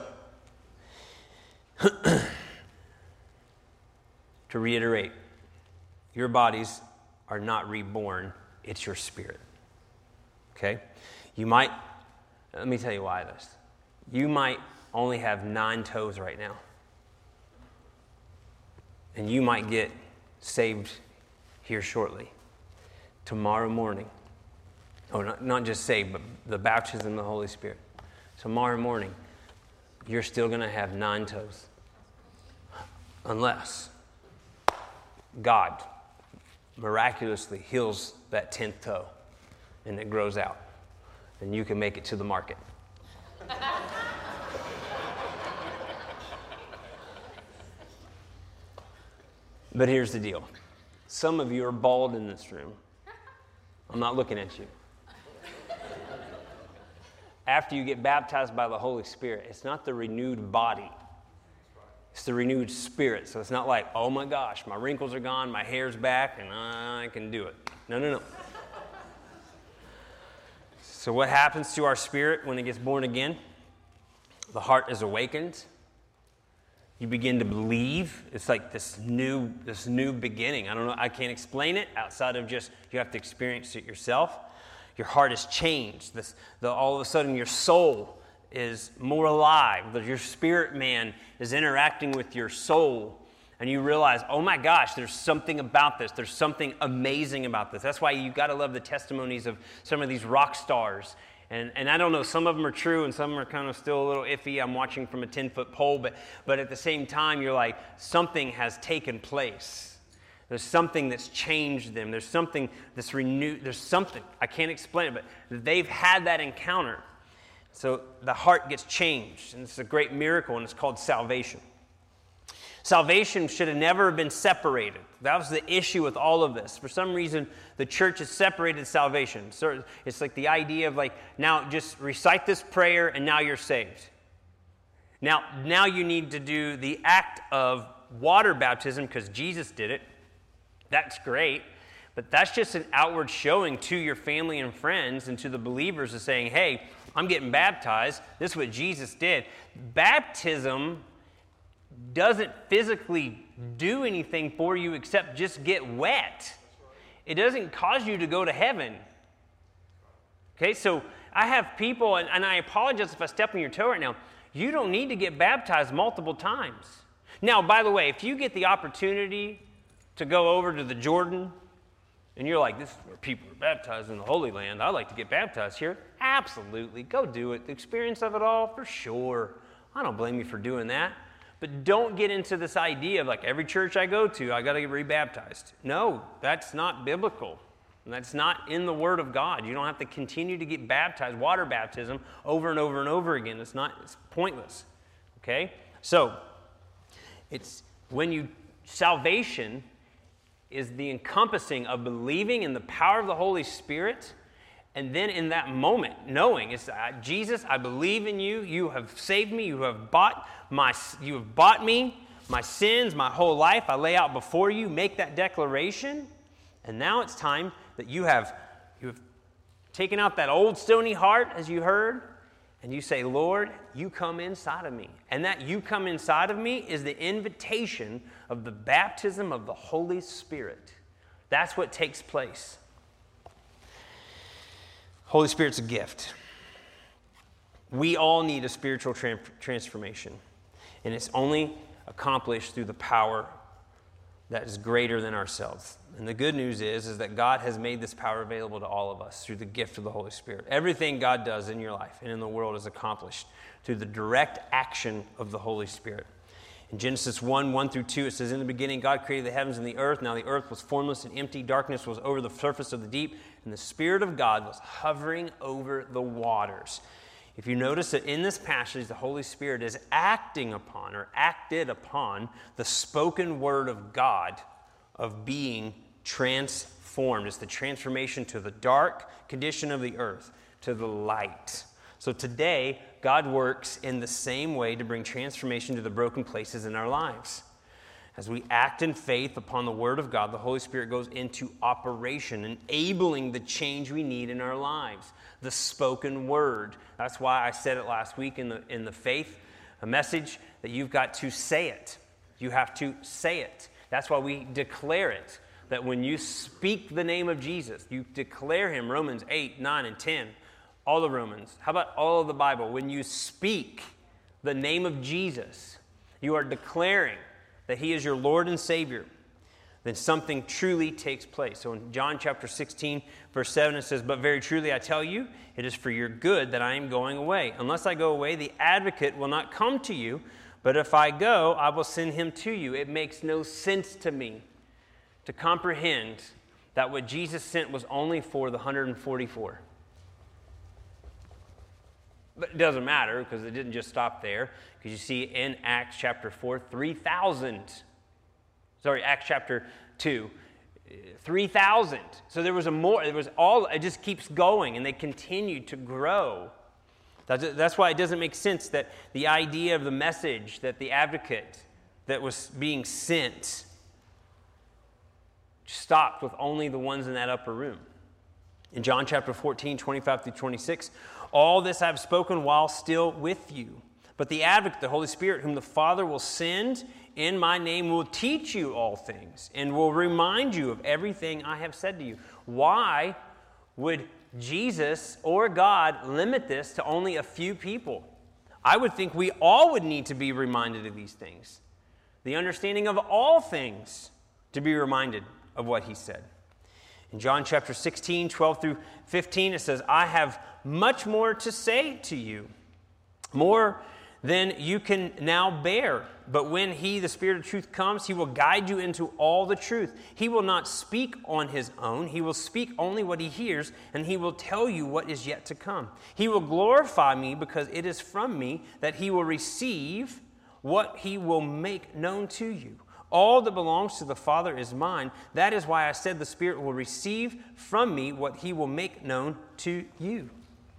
to reiterate, your bodies are not reborn. It's your spirit. Okay? You might, let me tell you why this. You might only have nine toes right now. And you might get saved here shortly. Tomorrow morning. Oh, not, not just saved, but the baptism of the Holy Spirit. Tomorrow morning, you're still going to have nine toes. Unless God miraculously heals that tenth toe and it grows out. And you can make it to the market. But here's the deal. Some of you are bald in this room. I'm not looking at you. After you get baptized by the Holy Spirit, it's not the renewed body. It's the renewed spirit. So it's not like, oh my gosh, my wrinkles are gone, my hair's back, and I can do it. No, no, no. So what happens to our spirit when it gets born again? The heart is awakened. You begin to believe. It's like this new, this new beginning. I don't know. I can't explain it outside of just you have to experience it yourself. Your heart is changed. This, the, all of a sudden, your soul is more alive. Your spirit man is interacting with your soul. And you realize, oh my gosh, there's something about this. There's something amazing about this. That's why you got to love the testimonies of some of these rock stars. And and I don't know, some of them are true and some are kind of still a little iffy. I'm watching from a ten-foot pole. But, but at the same time, you're like, something has taken place. There's something that's changed them. There's something that's renewed. There's something. I can't explain it, but they've had that encounter. So the heart gets changed. And it's a great miracle, and it's called salvation. Salvation should have never been separated. That was the issue with all of this. For some reason, the church has separated salvation. So it's like the idea of like, now just recite this prayer and now you're saved. Now, now you need to do the act of water baptism because Jesus did it. That's great. But that's just an outward showing to your family and friends and to the believers of saying, hey, I'm getting baptized. This is what Jesus did. Baptism doesn't physically do anything for you except just get wet. It doesn't cause you to go to heaven. Okay, so I have people, and, and I apologize if I step on your toe right now, you don't need to get baptized multiple times. Now, by the way, if you get the opportunity to go over to the Jordan, and you're like, this is where people are baptized in the Holy Land, I'd like to get baptized here, absolutely, go do it. The experience of it all, for sure. I don't blame you for doing that. But don't get into this idea of like every church I go to, I got to get rebaptized. No, that's not biblical. That's not in the Word of God. You don't have to continue to get baptized, water baptism, over and over and over again. It's not, it's pointless. Okay? So, it's when you, salvation is the encompassing of believing in the power of the Holy Spirit. And then in that moment, knowing it's uh, Jesus, I believe in you. You have saved me. You have bought my. You have bought me. My sins, my whole life, I lay out before you. Make that declaration, and now it's time that you have you have taken out that old stony heart, as you heard, and you say, Lord, you come inside of me, and that you come inside of me is the invitation of the baptism of the Holy Spirit. That's what takes place. Holy Spirit's a gift. We all need a spiritual tra- transformation. And it's only accomplished through the power that is greater than ourselves. And the good news is, is that God has made this power available to all of us through the gift of the Holy Spirit. Everything God does in your life and in the world is accomplished through the direct action of the Holy Spirit. In Genesis one, one through two, it says, in the beginning, God created the heavens and the earth. Now the earth was formless and empty. Darkness was over the surface of the deep. And the Spirit of God was hovering over the waters. If you notice that in this passage, the Holy Spirit is acting upon or acted upon the spoken word of God of being transformed. It's the transformation to the dark condition of the earth, to the light. So today, God works in the same way to bring transformation to the broken places in our lives. As we act in faith upon the Word of God, the Holy Spirit goes into operation, enabling the change we need in our lives. The spoken word. That's why I said it last week in the in the faith a message that you've got to say it. You have to say it. That's why we declare it. That when you speak the name of Jesus, you declare him. Romans eight, nine, and ten. All the Romans. How about all of the Bible? When you speak the name of Jesus, you are declaring that he is your Lord and Savior, then something truly takes place. So in John chapter sixteen, verse seven, it says, "But very truly I tell you, it is for your good that I am going away. Unless I go away, the advocate will not come to you. But if I go, I will send him to you." It makes no sense to me to comprehend that what Jesus sent was only for the one hundred forty-four. But it doesn't matter because it didn't just stop there. Because you see in Acts chapter four, three thousand. Sorry, Acts chapter two, three thousand. So there was a more, it was all, it just keeps going and they continue to grow. That's, that's why it doesn't make sense that the idea of the message that the advocate that was being sent stopped with only the ones in that upper room. In John chapter fourteen, twenty-five through twenty-six, "All this I have spoken while still with you. But the advocate, the Holy Spirit, whom the Father will send in my name, will teach you all things and will remind you of everything I have said to you." Why would Jesus or God limit this to only a few people? I would think we all would need to be reminded of these things. The understanding of all things to be reminded of what he said. In John chapter sixteen, twelve through fifteen, it says, "I have much more to say to you, more than you can now bear. But when he, the Spirit of truth, comes, he will guide you into all the truth. He will not speak on his own. He will speak only what he hears, and he will tell you what is yet to come. He will glorify me because it is from me that he will receive what he will make known to you. All that belongs to the Father is mine. That is why I said the Spirit will receive from me what he will make known to you."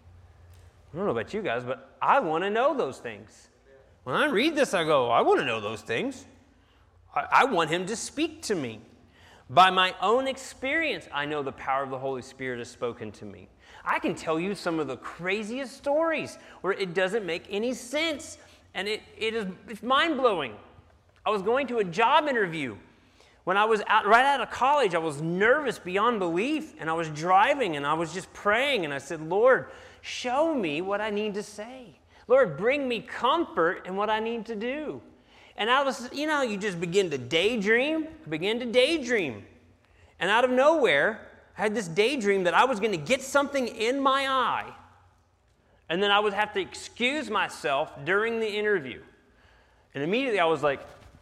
I don't know about you guys, but I want to know those things. When I read this, I go, I want to know those things. I, I want him to speak to me. By my own experience, I know the power of the Holy Spirit has spoken to me. I can tell you some of the craziest stories where it doesn't make any sense, and it, it is it's mind-blowing. I was going to a job interview. When I was out, right out of college, I was nervous beyond belief, and I was driving, and I was just praying, and I said, "Lord, show me what I need to say. Lord, bring me comfort in what I need to do." And I was, you know, you just begin to daydream, begin to daydream. And out of nowhere, I had this daydream that I was going to get something in my eye. And then I would have to excuse myself during the interview. And immediately I was like,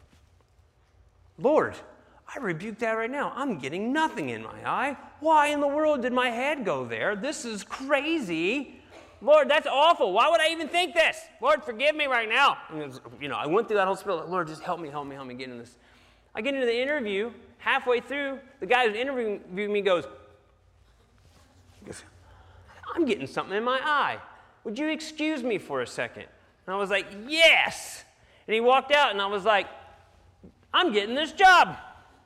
"Lord, I rebuke that right now. I'm getting nothing in my eye. Why in the world did my head go there? This is crazy. Lord, that's awful. Why would I even think this? Lord, forgive me right now." And it was, you know, I went through that whole spiel. Like, "Lord, just help me, help me, help me get in this." I get into the interview. Halfway through, the guy who's interviewing me goes, "I'm getting something in my eye. Would you excuse me for a second?" And I was like, "Yes." And he walked out, and I was like, "I'm getting this job."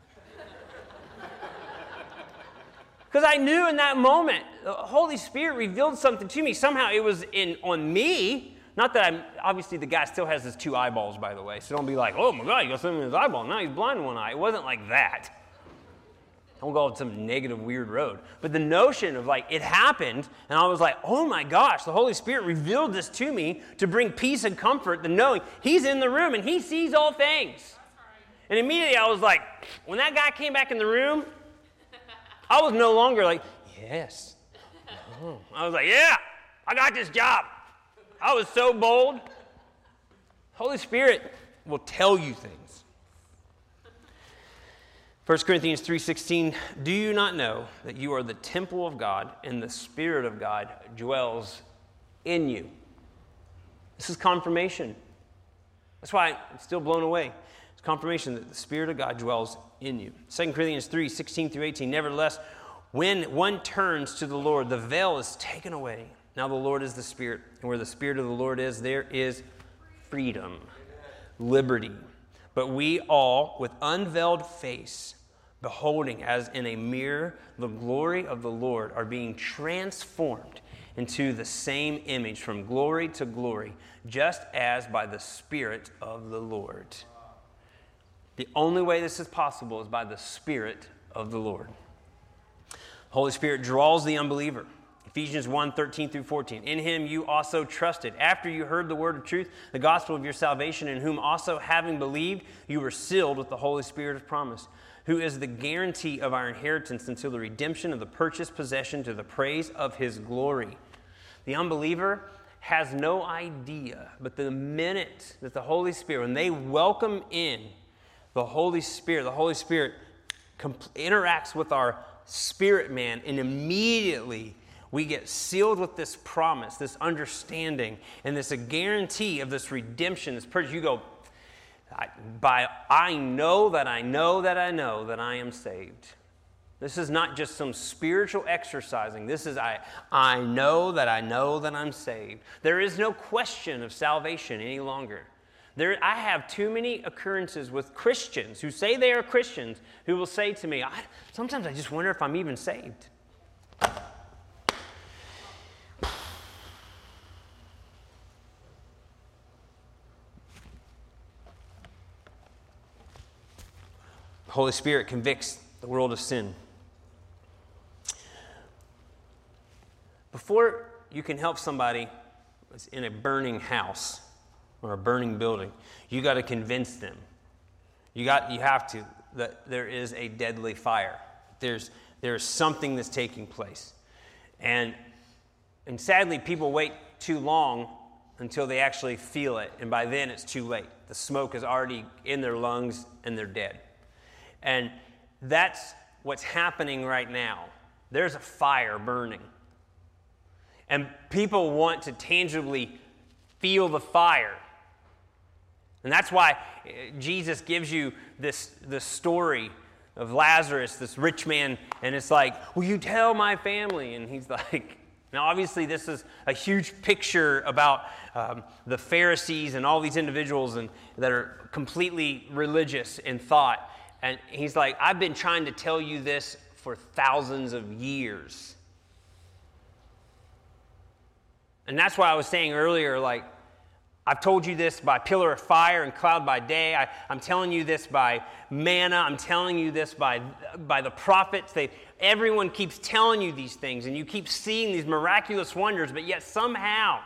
Because I knew in that moment, the Holy Spirit revealed something to me. Somehow it was in on me. Not that I'm, obviously the guy still has his two eyeballs, by the way. So don't be like, "Oh my God, you got something in his eyeball. Now he's blind in one eye." It wasn't like that. Don't go on some negative, weird road. But the notion of like, it happened, and I was like, oh my gosh, the Holy Spirit revealed this to me to bring peace and comfort, the knowing he's in the room and he sees all things. And immediately I was like, when that guy came back in the room, I was no longer like, "Yes." Oh. I was like, "Yeah, I got this job." I was so bold. Holy Spirit will tell you things. First Corinthians three sixteen, "Do you not know that you are the temple of God and the Spirit of God dwells in you?" This is confirmation. That's why I'm still blown away. It's confirmation that the Spirit of God dwells in you. Second Corinthians three sixteen through eighteen, "Nevertheless, when one turns to the Lord, the veil is taken away. Now the Lord is the Spirit, and where the Spirit of the Lord is, there is freedom," liberty. But we all, with unveiled face, beholding as in a mirror the glory of the Lord, are being transformed into the same image from glory to glory, just as by the Spirit of the Lord. The only way this is possible is by the Spirit of the Lord. The Holy Spirit draws the unbeliever. Ephesians one, thirteen through fourteen. In him you also trusted, after you heard the word of truth, the gospel of your salvation, in whom also, having believed, you were sealed with the Holy Spirit of promise, who is the guarantee of our inheritance until the redemption of the purchased possession to the praise of his glory. The unbeliever has no idea, but the minute that the Holy Spirit, when they welcome in the Holy Spirit, the Holy Spirit comp- interacts with our spirit man, and immediately we get sealed with this promise, this understanding, and this a guarantee of this redemption, this purchase. You go, I, by I know that I know that I know that I am saved. This is not just some spiritual exercising. This is I, I know that I know that I'm saved. There is no question of salvation any longer. There, I have too many occurrences with Christians who say they are Christians who will say to me, I, sometimes I just wonder if I'm even saved. The Holy Spirit convicts the world of sin. Before you can help somebody that's in a burning house or a burning building, you got to convince them. You got, you have to, that there is a deadly fire. There's, there's something that's taking place. And, and sadly, people wait too long until they actually feel it. And by then, it's too late. The smoke is already in their lungs and they're dead. And that's what's happening right now. There's a fire burning. And people want to tangibly feel the fire. And that's why Jesus gives you this, this story of Lazarus, this rich man, and it's like, will you tell my family? And he's like, now obviously this is a huge picture about um, the Pharisees and all these individuals and, that are completely religious in thought. And he's like, I've been trying to tell you this for thousands of years. And that's why I was saying earlier, like, I've told you this by pillar of fire and cloud by day. I, I'm telling you this by manna. I'm telling you this by, by the prophets. They, everyone keeps telling you these things, and you keep seeing these miraculous wonders, but yet somehow.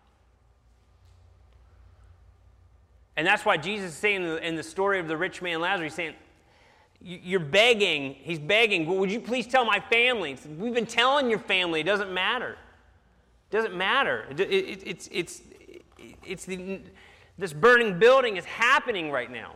And that's why Jesus is saying in the, in the story of the rich man Lazarus, he's saying, you're begging, he's begging, well, would you please tell my family? We've been telling your family, it doesn't matter. It doesn't matter. It, it, it's, it's, it's the, this burning building is happening right now.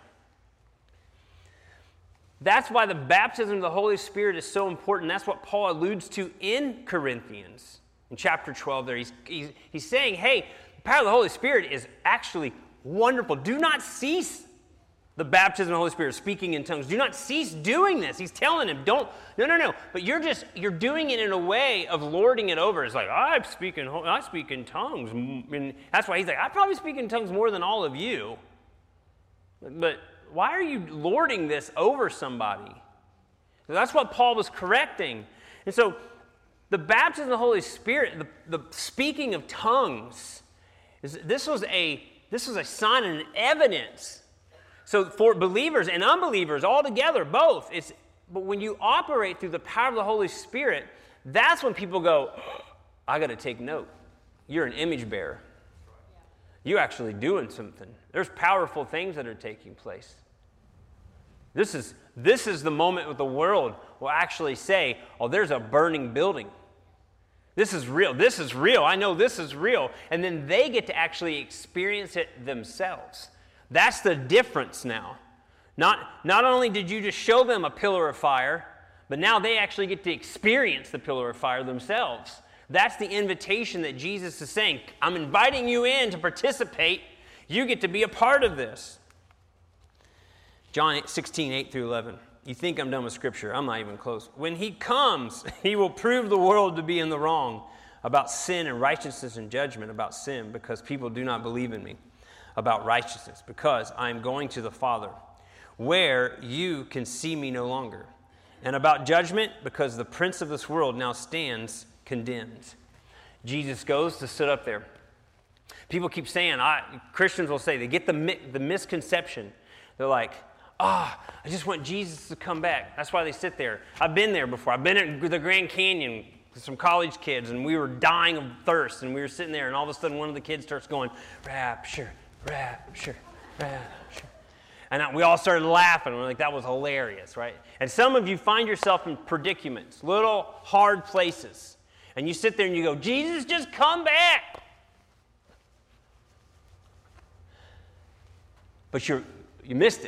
That's why the baptism of the Holy Spirit is so important. That's what Paul alludes to in Corinthians. In chapter twelve there, he's, he's, he's saying, hey, the power of the Holy Spirit is actually wonderful. Do not cease the baptism of the Holy Spirit, speaking in tongues. Do not cease doing this. He's telling him, don't, no, no, no. But you're just, you're doing it in a way of lording it over. It's like, I speak in, I speak in tongues. And that's why he's like, I probably speak in tongues more than all of you. But why are you lording this over somebody? That's what Paul was correcting. And so the baptism of the Holy Spirit, the, the speaking of tongues, is, this was a, this was a sign and an evidence. So for believers and unbelievers all together, both, it's, but when you operate through the power of the Holy Spirit, that's when people go, I got to take note. You're an image bearer. You're actually doing something. There's powerful things that are taking place. This is, this is the moment where the world will actually say, oh, there's a burning building. This is real. This is real. I know this is real. And then they get to actually experience it themselves. That's the difference now. Not, not only did you just show them a pillar of fire, but now they actually get to experience the pillar of fire themselves. That's the invitation that Jesus is saying. I'm inviting you in to participate. You get to be a part of this. John sixteen, eight through eleven. You think I'm done with Scripture. I'm not even close. When he comes, he will prove the world to be in the wrong about sin and righteousness and judgment about sin because people do not believe in me. about righteousness, because I am going to the Father, where you can see me no longer. And about judgment, because the prince of this world now stands condemned. Jesus goes to sit up there. People keep saying, I, Christians will say, they get the, the misconception. They're like, ah, oh, I just want Jesus to come back. That's why they sit there. I've been there before. I've been at the Grand Canyon with some college kids, and we were dying of thirst, and we were sitting there, and all of a sudden one of the kids starts going, rapture, rapture, rapture. And we all started laughing. We're like, that was hilarious, right? And some of you find yourself in predicaments, little hard places. And you sit there and you go, Jesus, just come back. But you're, you missed it.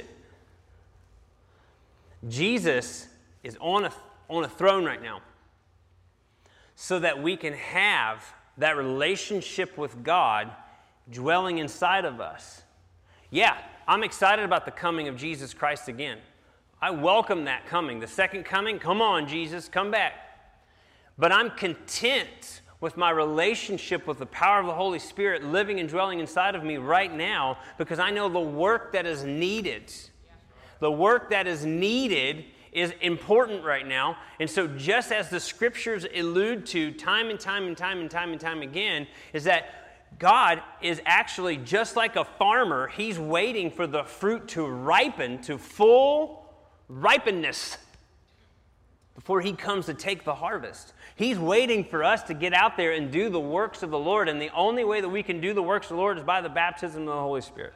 Jesus is on a, on a throne right now so that we can have that relationship with God dwelling inside of us. Yeah, I'm excited about the coming of Jesus Christ again. I welcome that coming. The second coming, come on, Jesus, come back. But I'm content with my relationship with the power of the Holy Spirit living and dwelling inside of me right now, because I know the work that is needed. The work that is needed is important right now. And so just as the scriptures allude to time and time and time and time and time again, is that God is actually just like a farmer. He's waiting for the fruit to ripen to full ripenness before he comes to take the harvest. He's waiting for us to get out there and do the works of the Lord. And the only way that we can do the works of the Lord is by the baptism of the Holy Spirit.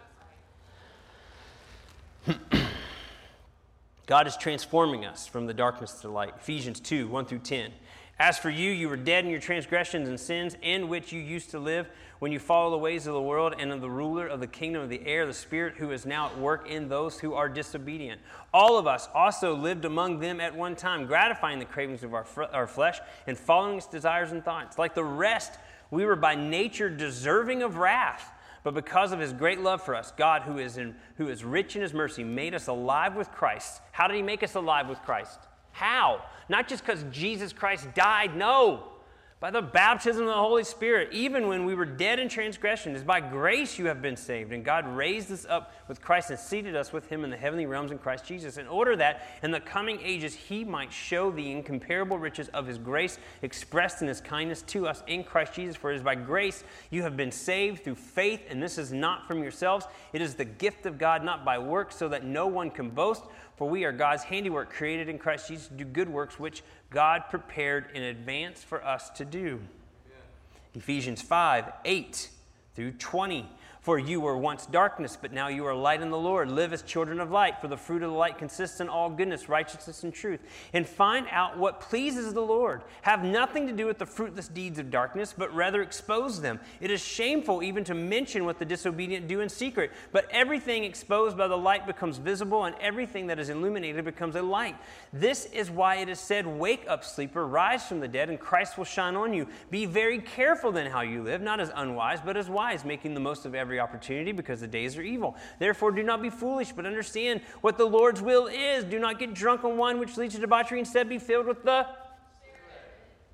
God is transforming us from the darkness to the light. Ephesians two, one through ten. As for you, you were dead in your transgressions and sins, in which you used to live when you follow the ways of the world and of the ruler of the kingdom of the air, the Spirit who is now at work in those who are disobedient. All of us also lived among them at one time, gratifying the cravings of our, our flesh and following its desires and thoughts. Like the rest, we were by nature deserving of wrath. But because of his great love for us, God, who is in, who is rich in his mercy, made us alive with Christ. How did he make us alive with Christ? How? Not just because Jesus Christ died, no. By the baptism of the Holy Spirit. Even when we were dead in transgression, it's by grace you have been saved. And God raised us up with Christ and seated us with him in the heavenly realms in Christ Jesus, in order that in the coming ages he might show the incomparable riches of his grace expressed in his kindness to us in Christ Jesus. For it is by grace you have been saved through faith, and this is not from yourselves. It is the gift of God, not by works, so that no one can boast. For we are God's handiwork, created in Christ Jesus to do good works, which God prepared in advance for us to do. Yeah. Ephesians five, eight through twenty. For you were once darkness, but now you are light in the Lord. Live as children of light, for the fruit of the light consists in all goodness, righteousness, and truth. And find out what pleases the Lord. Have nothing to do with the fruitless deeds of darkness, but rather expose them. It is shameful even to mention what the disobedient do in secret. But everything exposed by the light becomes visible, and everything that is illuminated becomes a light. This is why it is said, wake up, sleeper, rise from the dead, and Christ will shine on you. Be very careful then how you live, not as unwise, but as wise, making the most of every opportunity, because the days are evil. Therefore, do not be foolish, but understand what the Lord's will is. Do not get drunk on wine, which leads to debauchery. Instead, be filled with the Spirit.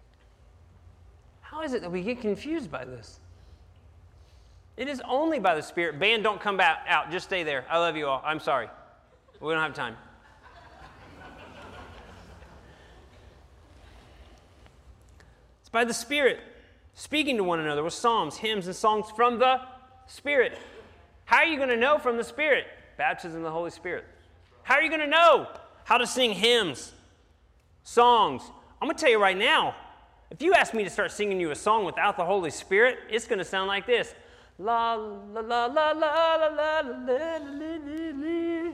How is it that we get confused by this? It is only by the Spirit. Band, don't come back out. Just stay there. I love you all. I'm sorry. We don't have time. It's by the Spirit, speaking to one another with psalms, hymns, and songs from the Spirit. How are you going to know from the Spirit? Baptism of the Holy Spirit. How are you going to know how to sing hymns, songs? I'm going to tell you right now, if you ask me to start singing you a song without the Holy Spirit, it's going to sound like this. La la la la la la la la la la.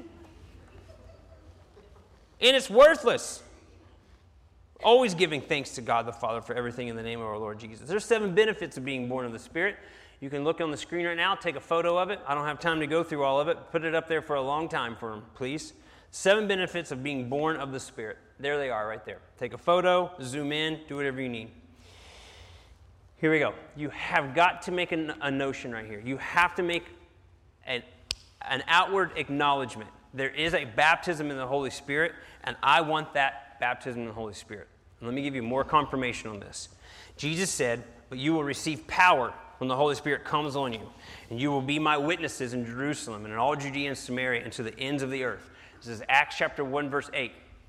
And it's worthless. Always giving thanks to God the Father for everything in the name of our Lord Jesus. There's seven benefits of being born of the Spirit. You can look on the screen right now, take a photo of it. I don't have time to go through all of it. Put it up there for a long time for them, please. Seven benefits of being born of the Spirit. There they are right there. Take a photo, zoom in, do whatever you need. Here we go. You have got to make a, a notion right here. You have to make an, an outward acknowledgement. There is a baptism in the Holy Spirit, and I want that baptism in the Holy Spirit. And let me give you more confirmation on this. Jesus said, but you will receive power when the Holy Spirit comes on you. And you will be my witnesses in Jerusalem and in all Judea and Samaria and to the ends of the earth. This is Acts chapter one, verse eight.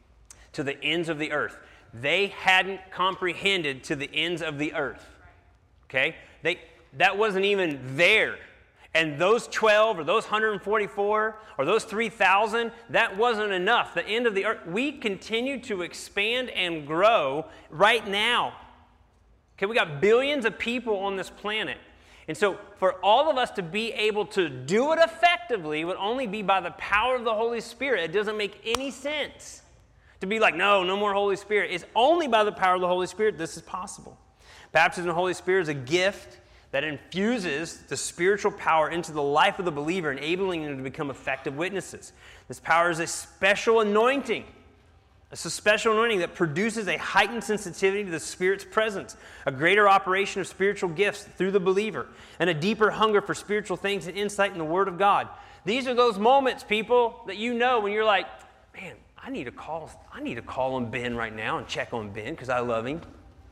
To the ends of the earth. They hadn't comprehended to the ends of the earth. Okay? They, that wasn't even there. And those twelve or those one hundred forty-four or those three thousand, that wasn't enough. The end of the earth. We continue to expand and grow right now. Okay, we got billions of people on this planet. And so for all of us to be able to do it effectively would only be by the power of the Holy Spirit. It doesn't make any sense to be like, no, no more Holy Spirit. It's only by the power of the Holy Spirit this is possible. Baptism of the Holy Spirit is a gift that infuses the spiritual power into the life of the believer, enabling them to become effective witnesses. This power is a special anointing. It's a special anointing that produces a heightened sensitivity to the Spirit's presence, a greater operation of spiritual gifts through the believer, and a deeper hunger for spiritual things and insight in the Word of God. These are those moments, people, that you know when you're like, man, I need to call, I need to call on Ben right now and check on Ben because I love him.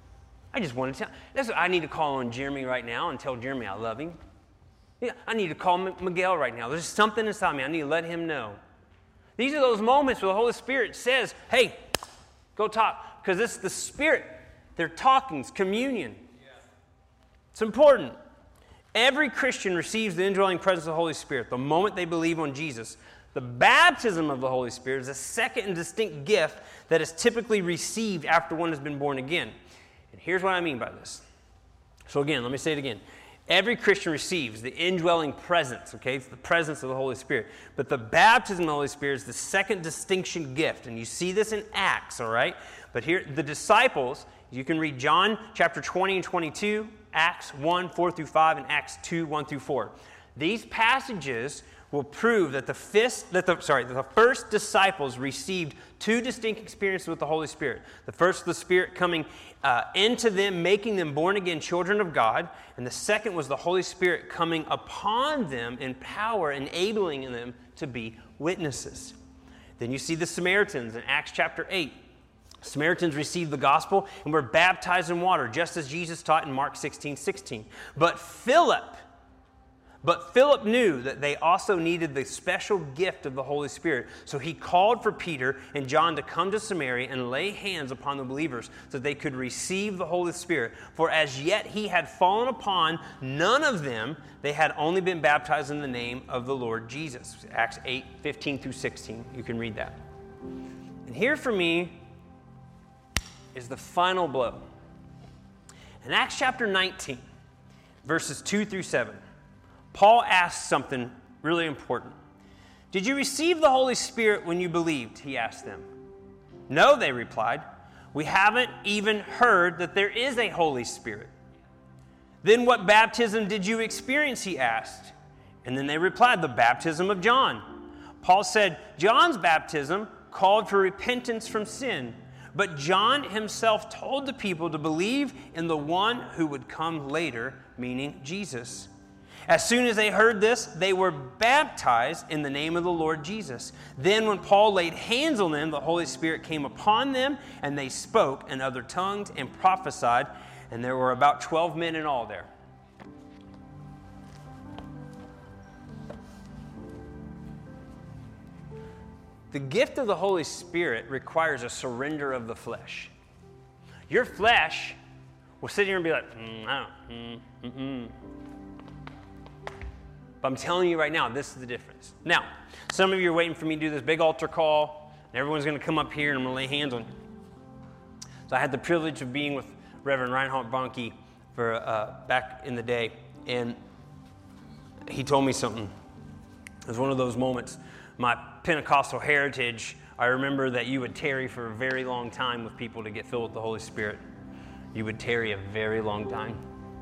I just want to tell. That's what I need to call on Jeremy right now and tell Jeremy I love him. Yeah, I need to call M- Miguel right now. There's something inside me. I need to let him know. These are those moments where the Holy Spirit says, hey, go talk. Because it's the Spirit. They're talking. It's communion. Yeah. It's important. Every Christian receives the indwelling presence of the Holy Spirit the moment they believe on Jesus. The baptism of the Holy Spirit is a second and distinct gift that is typically received after one has been born again. And here's what I mean by this. So again, let me say it again. Every Christian receives the indwelling presence, okay? It's the presence of the Holy Spirit. But the baptism of the Holy Spirit is the second distinction gift. And you see this in Acts, all right? But here, the disciples, you can read John chapter twenty and twenty-two, Acts one, four through five, and Acts two, one through four. These passages will prove that the fifth, that the sorry, that the first disciples received two distinct experiences with the Holy Spirit. The first, the Spirit coming uh, into them, making them born again children of God, and the second was the Holy Spirit coming upon them in power, enabling them to be witnesses. Then you see the Samaritans in Acts chapter eight. Samaritans received the gospel and were baptized in water, just as Jesus taught in Mark sixteen, sixteen. But Philip But Philip knew that they also needed the special gift of the Holy Spirit. So he called for Peter and John to come to Samaria and lay hands upon the believers so that they could receive the Holy Spirit. For as yet he had fallen upon none of them. They had only been baptized in the name of the Lord Jesus. Acts eight, fifteen through sixteen. You can read that. And here for me is the final blow. In Acts chapter nineteen, verses two through seven. Paul asks something really important. Did you receive the Holy Spirit when you believed? He asked them. No, they replied. We haven't even heard that there is a Holy Spirit. Then what baptism did you experience? He asked. And then they replied, the baptism of John. Paul said, John's baptism called for repentance from sin. But John himself told the people to believe in the one who would come later, meaning Jesus. As soon as they heard this, they were baptized in the name of the Lord Jesus. Then when Paul laid hands on them, the Holy Spirit came upon them, and they spoke in other tongues and prophesied, and there were about twelve men in all there. The gift of the Holy Spirit requires a surrender of the flesh. Your flesh will sit here and be like, mm, I don't, mm, mm, mm. But I'm telling you right now, this is the difference. Now, some of you are waiting for me to do this big altar call, and everyone's going to come up here, and I'm going to lay hands on you. So I had the privilege of being with Reverend Reinhard Bonnke for uh, back in the day, and he told me something. It was one of those moments. My Pentecostal heritage, I remember that you would tarry for a very long time with people to get filled with the Holy Spirit. You would tarry a very long time.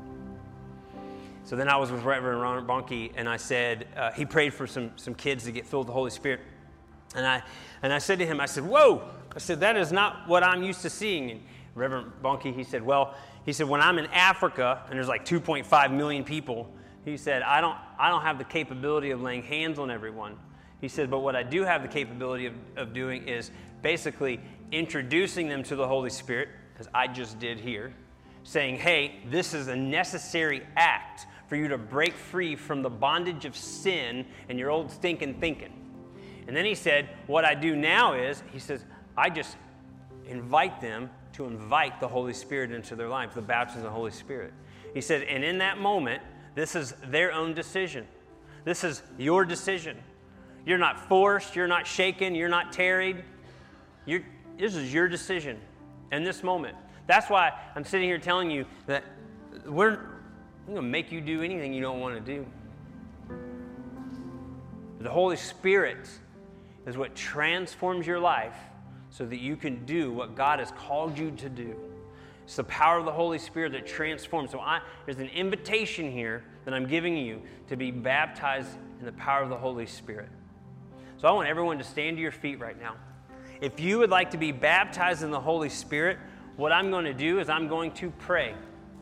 So then I was with Reverend Ronald Bonnke, and I said, uh, he prayed for some, some kids to get filled with the Holy Spirit. And I and I said to him, I said, whoa, I said, that is not what I'm used to seeing. And Reverend Bonnke, he said, well, he said, when I'm in Africa, and there's like two point five million people, he said, I don't I don't have the capability of laying hands on everyone. He said, but what I do have the capability of, of doing is basically introducing them to the Holy Spirit, as I just did here, saying, hey, this is a necessary act for you to break free from the bondage of sin and your old stinking thinking. And then he said, what I do now is, he says, I just invite them to invite the Holy Spirit into their lives, the baptism of the Holy Spirit. He said, and in that moment, this is their own decision. This is your decision. You're not forced, you're not shaken, you're not tarried. You're, this is your decision in this moment. That's why I'm sitting here telling you that we're, we're going to make you do anything you don't want to do. The Holy Spirit is what transforms your life so that you can do what God has called you to do. It's the power of the Holy Spirit that transforms. So I, there's an invitation here that I'm giving you to be baptized in the power of the Holy Spirit. So I want everyone to stand to your feet right now. If you would like to be baptized in the Holy Spirit, what I'm going to do is I'm going to pray.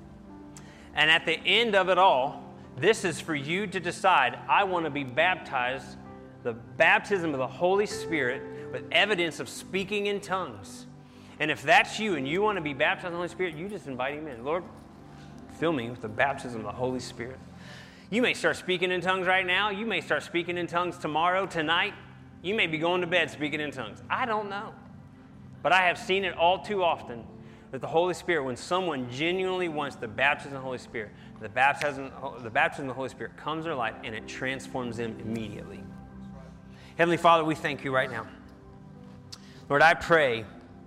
And at the end of it all, this is for you to decide, I want to be baptized, the baptism of the Holy Spirit with evidence of speaking in tongues. And if that's you and you want to be baptized in the Holy Spirit, you just invite him in. Lord, fill me with the baptism of the Holy Spirit. You may start speaking in tongues right now. You may start speaking in tongues tomorrow, tonight. You may be going to bed speaking in tongues. I don't know. But I have seen it all too often that the Holy Spirit, when someone genuinely wants the baptism of the Holy Spirit, the baptism, the baptism of the Holy Spirit comes in their life and it transforms them immediately. Heavenly Father, we thank you right now. Lord, I pray,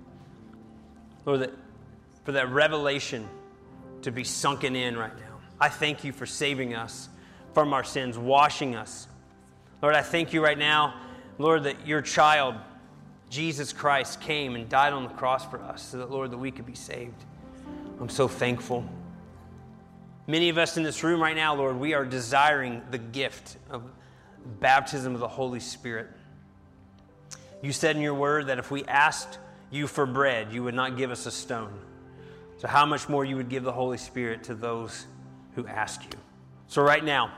Lord, that for that revelation to be sunken in right now. I thank you for saving us from our sins, washing us. Lord, I thank you right now, Lord, that your child, Jesus Christ, came and died on the cross for us so that, Lord, that we could be saved. I'm so thankful. Many of us in this room right now, Lord, we are desiring the gift of baptism of the Holy Spirit. You said in your word that if we asked you for bread, you would not give us a stone. So how much more you would give the Holy Spirit to those who ask you. So right now,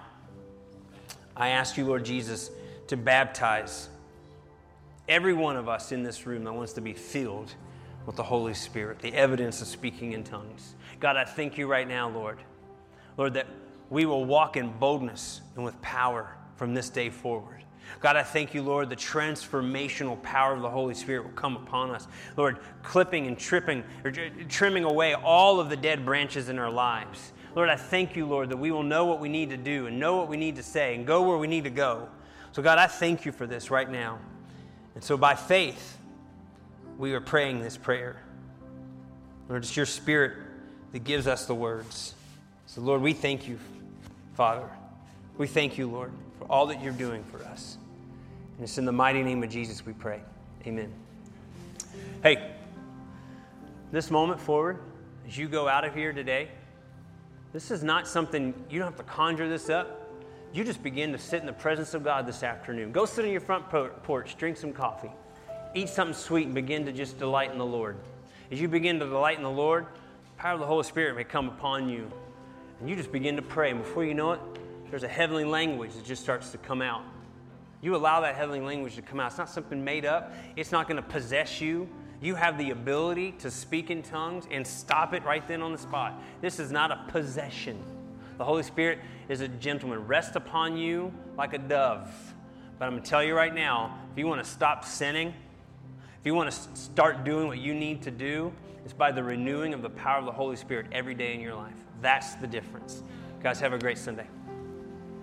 I ask you, Lord Jesus, to baptize every one of us in this room that wants to be filled with the Holy Spirit, the evidence of speaking in tongues. God, I thank you right now, Lord. Lord, that we will walk in boldness and with power from this day forward. God, I thank you, Lord, the transformational power of the Holy Spirit will come upon us. Lord, clipping and tripping, or trimming away all of the dead branches in our lives. Lord, I thank you, Lord, that we will know what we need to do and know what we need to say and go where we need to go. So, God, I thank you for this right now. And so by faith, we are praying this prayer. Lord, it's your Spirit that gives us the words. So, Lord, we thank you, Father. We thank you, Lord, for all that you're doing for us. And it's in the mighty name of Jesus we pray. Amen. Hey, this moment forward, as you go out of here today, this is not something, you don't have to conjure this up. You just begin to sit in the presence of God this afternoon. Go sit on your front porch, drink some coffee, eat something sweet, and begin to just delight in the Lord. As you begin to delight in the Lord, the power of the Holy Spirit may come upon you. And you just begin to pray. And before you know it, there's a heavenly language that just starts to come out. You allow that heavenly language to come out. It's not something made up. It's not going to possess you. You have the ability to speak in tongues and stop it right then on the spot. This is not a possession. The Holy Spirit is a gentleman. Rest upon you like a dove. But I'm going to tell you right now, if you want to stop sinning, if you want to start doing what you need to do, it's by the renewing of the power of the Holy Spirit every day in your life. That's the difference. Guys, have a great Sunday.